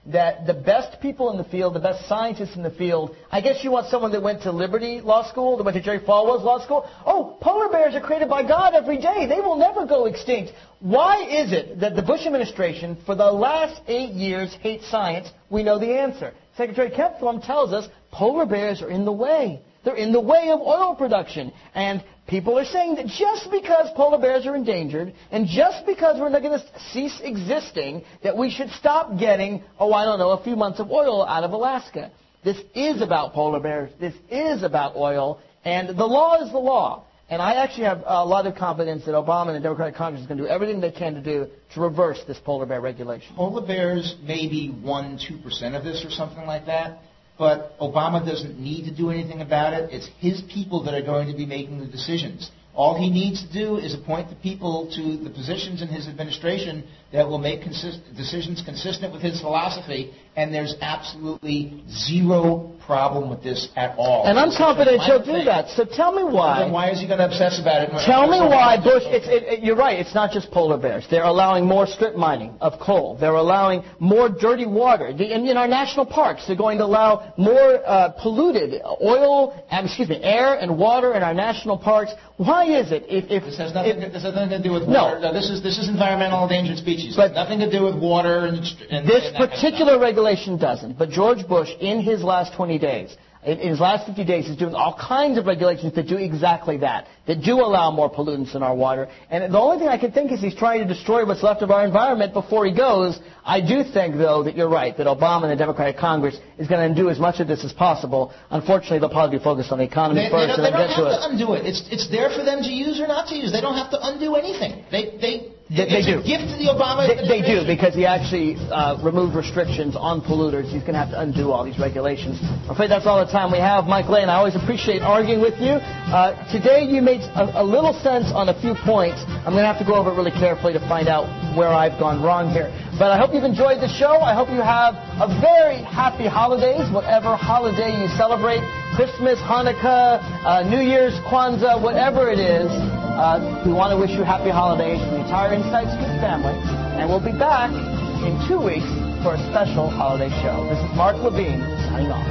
A: that the best people in the field, the best scientists in the field, I guess you want someone that went to Liberty Law School, that went to Jerry Falwell's law school. Oh, polar bears are created by God every day. They will never go extinct. Why is it that the Bush administration, for the last eight years, hates science? We know the answer. Secretary Kempthorne tells us polar bears are in the way. They're in the way of oil production. And people are saying that just because polar bears are endangered and just because we're not going to cease existing, that we should stop getting, oh, I don't know, a few months of oil out of Alaska. This is about polar bears. This is about oil. And the law is the law. And I actually have a lot of confidence that Obama and the Democratic Congress is going to do everything they can to do to reverse this polar bear regulation.
B: Polar bears may be one, two percent of this or something like that. But Obama doesn't need to do anything about it. It's his people that are going to be making the decisions. All he needs to do is appoint the people to the positions in his administration that will make consist- decisions consistent with his philosophy, and there's absolutely zero problem with this at all.
A: And I'm confident he'll do that. So tell me why.
B: Then why is he going to obsess about it?
A: Tell me why Bush. It's, it, it, you're right. It's not just polar bears. They're allowing more strip mining of coal. They're allowing more dirty water. The, in, in our national parks, they're going to allow more uh, polluted oil, um, excuse me, air and water in our national parks. Why is it? If, if
B: this has nothing,
A: if,
B: this has nothing to do with
A: no.
B: water. No, this is this is environmental endangered species.
A: But
B: it has nothing to do with water and, and
A: this
B: and
A: particular
B: kind of
A: regulation doesn't. But George Bush, in his last twenty days, in his last fifty days, is doing all kinds of regulations that do exactly that, that do allow more pollutants in our water. And the only thing I can think is he's trying to destroy what's left of our environment before he goes. I do think, though, that you're right, that Obama and the Democratic Congress is going to undo as much of this as possible. Unfortunately, they'll probably be focused on the economy
B: they,
A: first
B: they don't,
A: and then
B: they
A: get
B: don't
A: to
B: have
A: it.
B: to undo it. It's, it's there for them to use or not to use. They don't have to undo anything. They, they,
A: They, they
B: it's
A: do.
B: a gift to the Obama
A: They, they do,
B: administration.
A: because he actually uh, removed restrictions on polluters. He's going to have to undo all these regulations. I'm afraid that's all the time we have. Mike Lane, I always appreciate arguing with you. Uh, today you made a, a little sense on a few points. I'm going to have to go over it really carefully to find out where I've gone wrong here. But I hope you've enjoyed the show. I hope you have a very happy holidays, whatever holiday you celebrate. Christmas, Hanukkah, uh, New Year's, Kwanzaa, whatever it is. Uh, we want to wish you happy holidays from the entire Inside Scoop family. And we'll be back in two weeks for a special holiday show. This is Mark Levine signing off.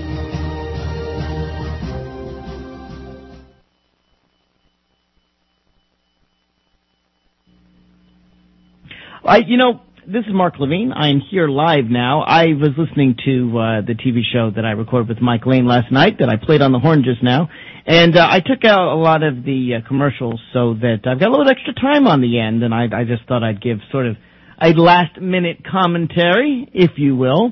E: I, you know, this is Mark Levine. I'm here live now. I was listening to uh, the T V show that I recorded with Mike Lane last night that I played on the horn just now. And uh, I took out a lot of the uh, commercials so that I've got a little extra time on the end, and I, I just thought I'd give sort of a last-minute commentary, if you will.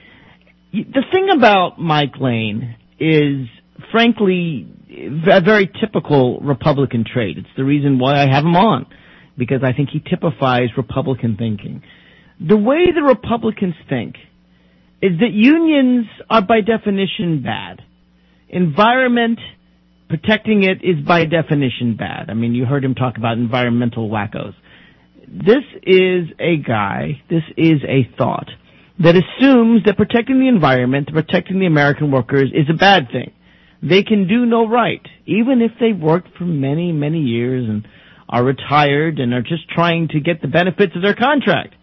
E: The thing about Mike Lane is, frankly, a very typical Republican trait. It's the reason why I have him on, because I think he typifies Republican thinking. The way the Republicans think is that unions are by definition bad. Environment, protecting it is by definition bad. I mean, you heard him talk about environmental wackos. This is a guy, this is a thought that assumes that protecting the environment, protecting the American workers is a bad thing. They can do no right, even if they've worked for many, many years and are retired and are just trying to get the benefits of their contract.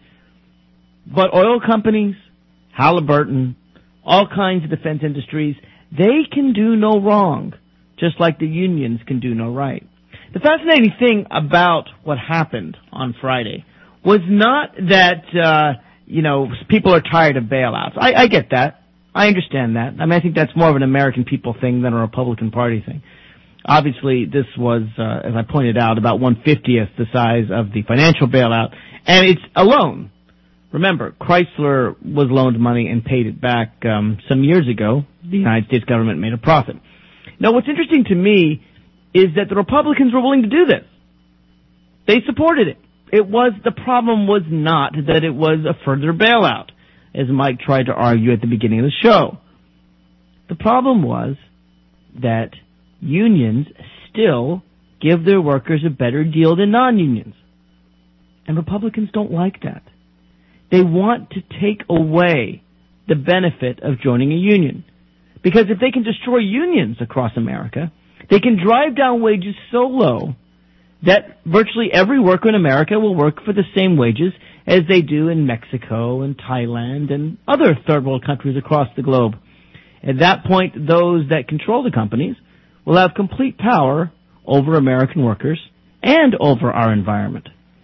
E: But oil companies, Halliburton, all kinds of defense industries, they can do no wrong, just like the unions can do no right. The fascinating thing about what happened on Friday was not that, uh, you know, people are tired of bailouts. I, I get that. I understand that. I mean, I think that's more of an American people thing than a Republican Party thing. Obviously, this was, uh, as I pointed out, about one fiftieth the size of the financial bailout, and it's a loan. Remember, Chrysler was loaned money and paid it back um, some years ago. The United States government made a profit. Now, what's interesting to me is that the Republicans were willing to do this. They supported it. It was, the problem was not that it was a further bailout, as Mike tried to argue at the beginning of the show. The problem was that unions still give their workers a better deal than non-unions. And Republicans don't like that. They want to take away the benefit of joining a union. Because if they can destroy unions across America, they can drive down wages so low that virtually every worker in America will work for the same wages as they do in Mexico and Thailand and other third world countries across the globe. At that point, those that control the companies will have complete power over American workers and over our environment.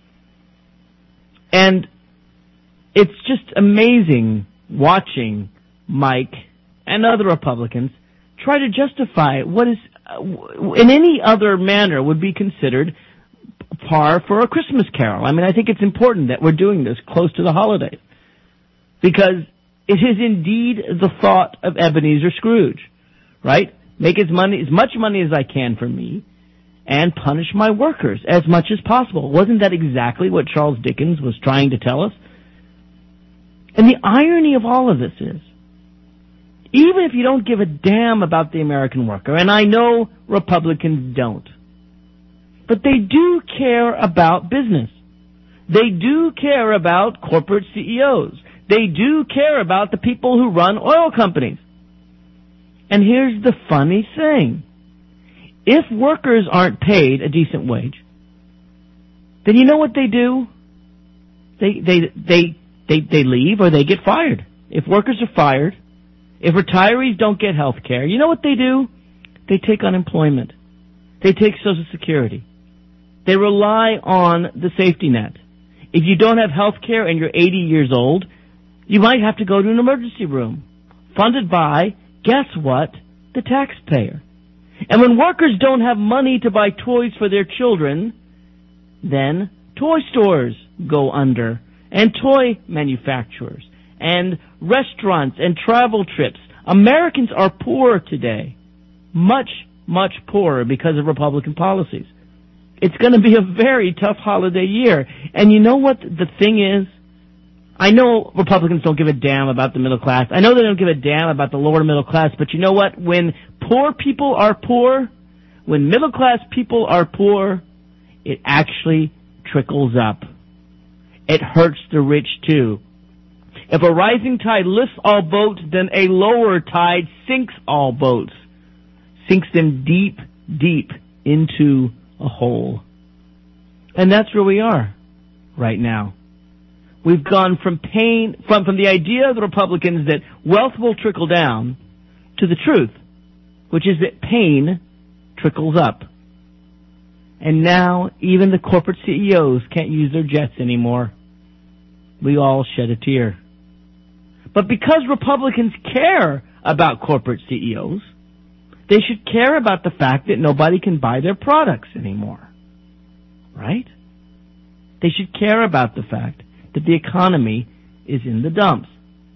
E: And it's just amazing watching Mike and other Republicans try to justify what is, uh, in any other manner, would be considered par for a Christmas carol. I mean, I think it's important that we're doing this close to the holidays, because it is indeed the thought of Ebenezer Scrooge, right? Make as money, as much money as I can for me, and punish my workers as much as possible. Wasn't that exactly what Charles Dickens was trying to tell us? And the irony of all of this is, even if you don't give a damn about the American worker, and I know Republicans don't, but they do care about business. They do care about corporate C E Os. They do care about the people who run oil companies. And here's the funny thing. If workers aren't paid a decent wage, then you know what they do? They, they, they, they, they leave or they get fired. If workers are fired, if retirees don't get health care, you know what they do? They take unemployment. They take Social Security. They rely on the safety net. If you don't have health care and you're eighty years old, you might have to go to an emergency room, funded by, guess what, the taxpayer. And when workers don't have money to buy toys for their children, then toy stores go under, and toy manufacturers, and restaurants and travel trips. Americans are poor today, much, much poorer because of Republican policies. It's going to be a very tough holiday year. And you know what the thing is? I know Republicans don't give a damn about the middle class. I know they don't give a damn about the lower middle class. But you know what? When poor people are poor, when middle class people are poor, it actually trickles up. It hurts the rich too. If a rising tide lifts all boats, then a lower tide sinks all boats. Sinks them deep, deep into a hole. And that's where we are right now. We've gone from pain, from, from the idea of the Republicans that wealth will trickle down to the truth, which is that pain trickles up. And now even the corporate C E Os can't use their jets anymore. We all shed a tear. But because Republicans care about corporate C E Os, they should care about the fact that nobody can buy their products anymore. Right? They should care about the fact that the economy is in the dumps.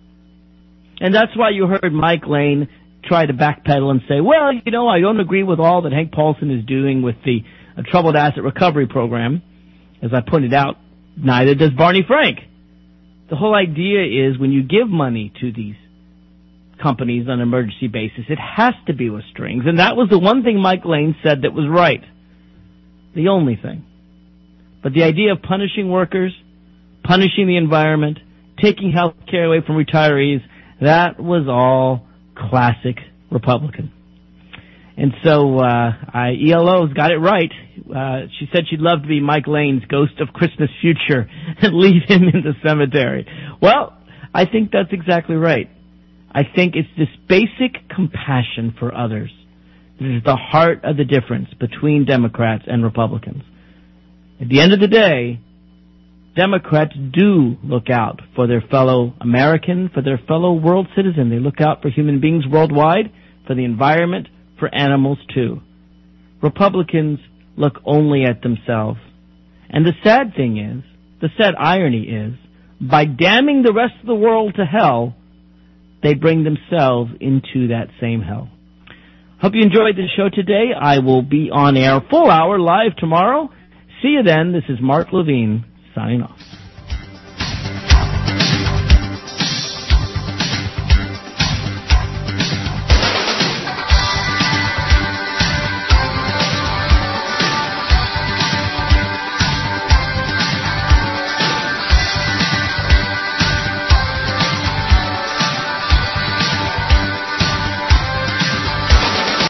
E: And that's why you heard Mike Lane try to backpedal and say, well, you know, I don't agree with all that Hank Paulson is doing with the uh, Troubled Asset Recovery Program. As I pointed out, neither does Barney Frank. The whole idea is when you give money to these companies on an emergency basis, it has to be with strings. And that was the one thing Mike Lane said that was right. The only thing. But the idea of punishing workers, punishing the environment, taking health care away from retirees, that was all classic Republican. And so uh, I, E L O's got it right. Uh, she said she'd love to be Mike Lane's ghost of Christmas future and leave him in the cemetery. Well, I think that's exactly right. I think it's this basic compassion for others that is the heart of the difference between Democrats and Republicans. At the end of the day, Democrats do look out for their fellow American, for their fellow world citizen. They look out for human beings worldwide, for the environment, for animals too. Republicans look only at themselves. And the sad thing is, the sad irony is, by damning the rest of the world to hell, they bring themselves into that same hell. Hope you enjoyed the show today. I will be on air full hour live tomorrow. See you then. This is Mark Levine signing off.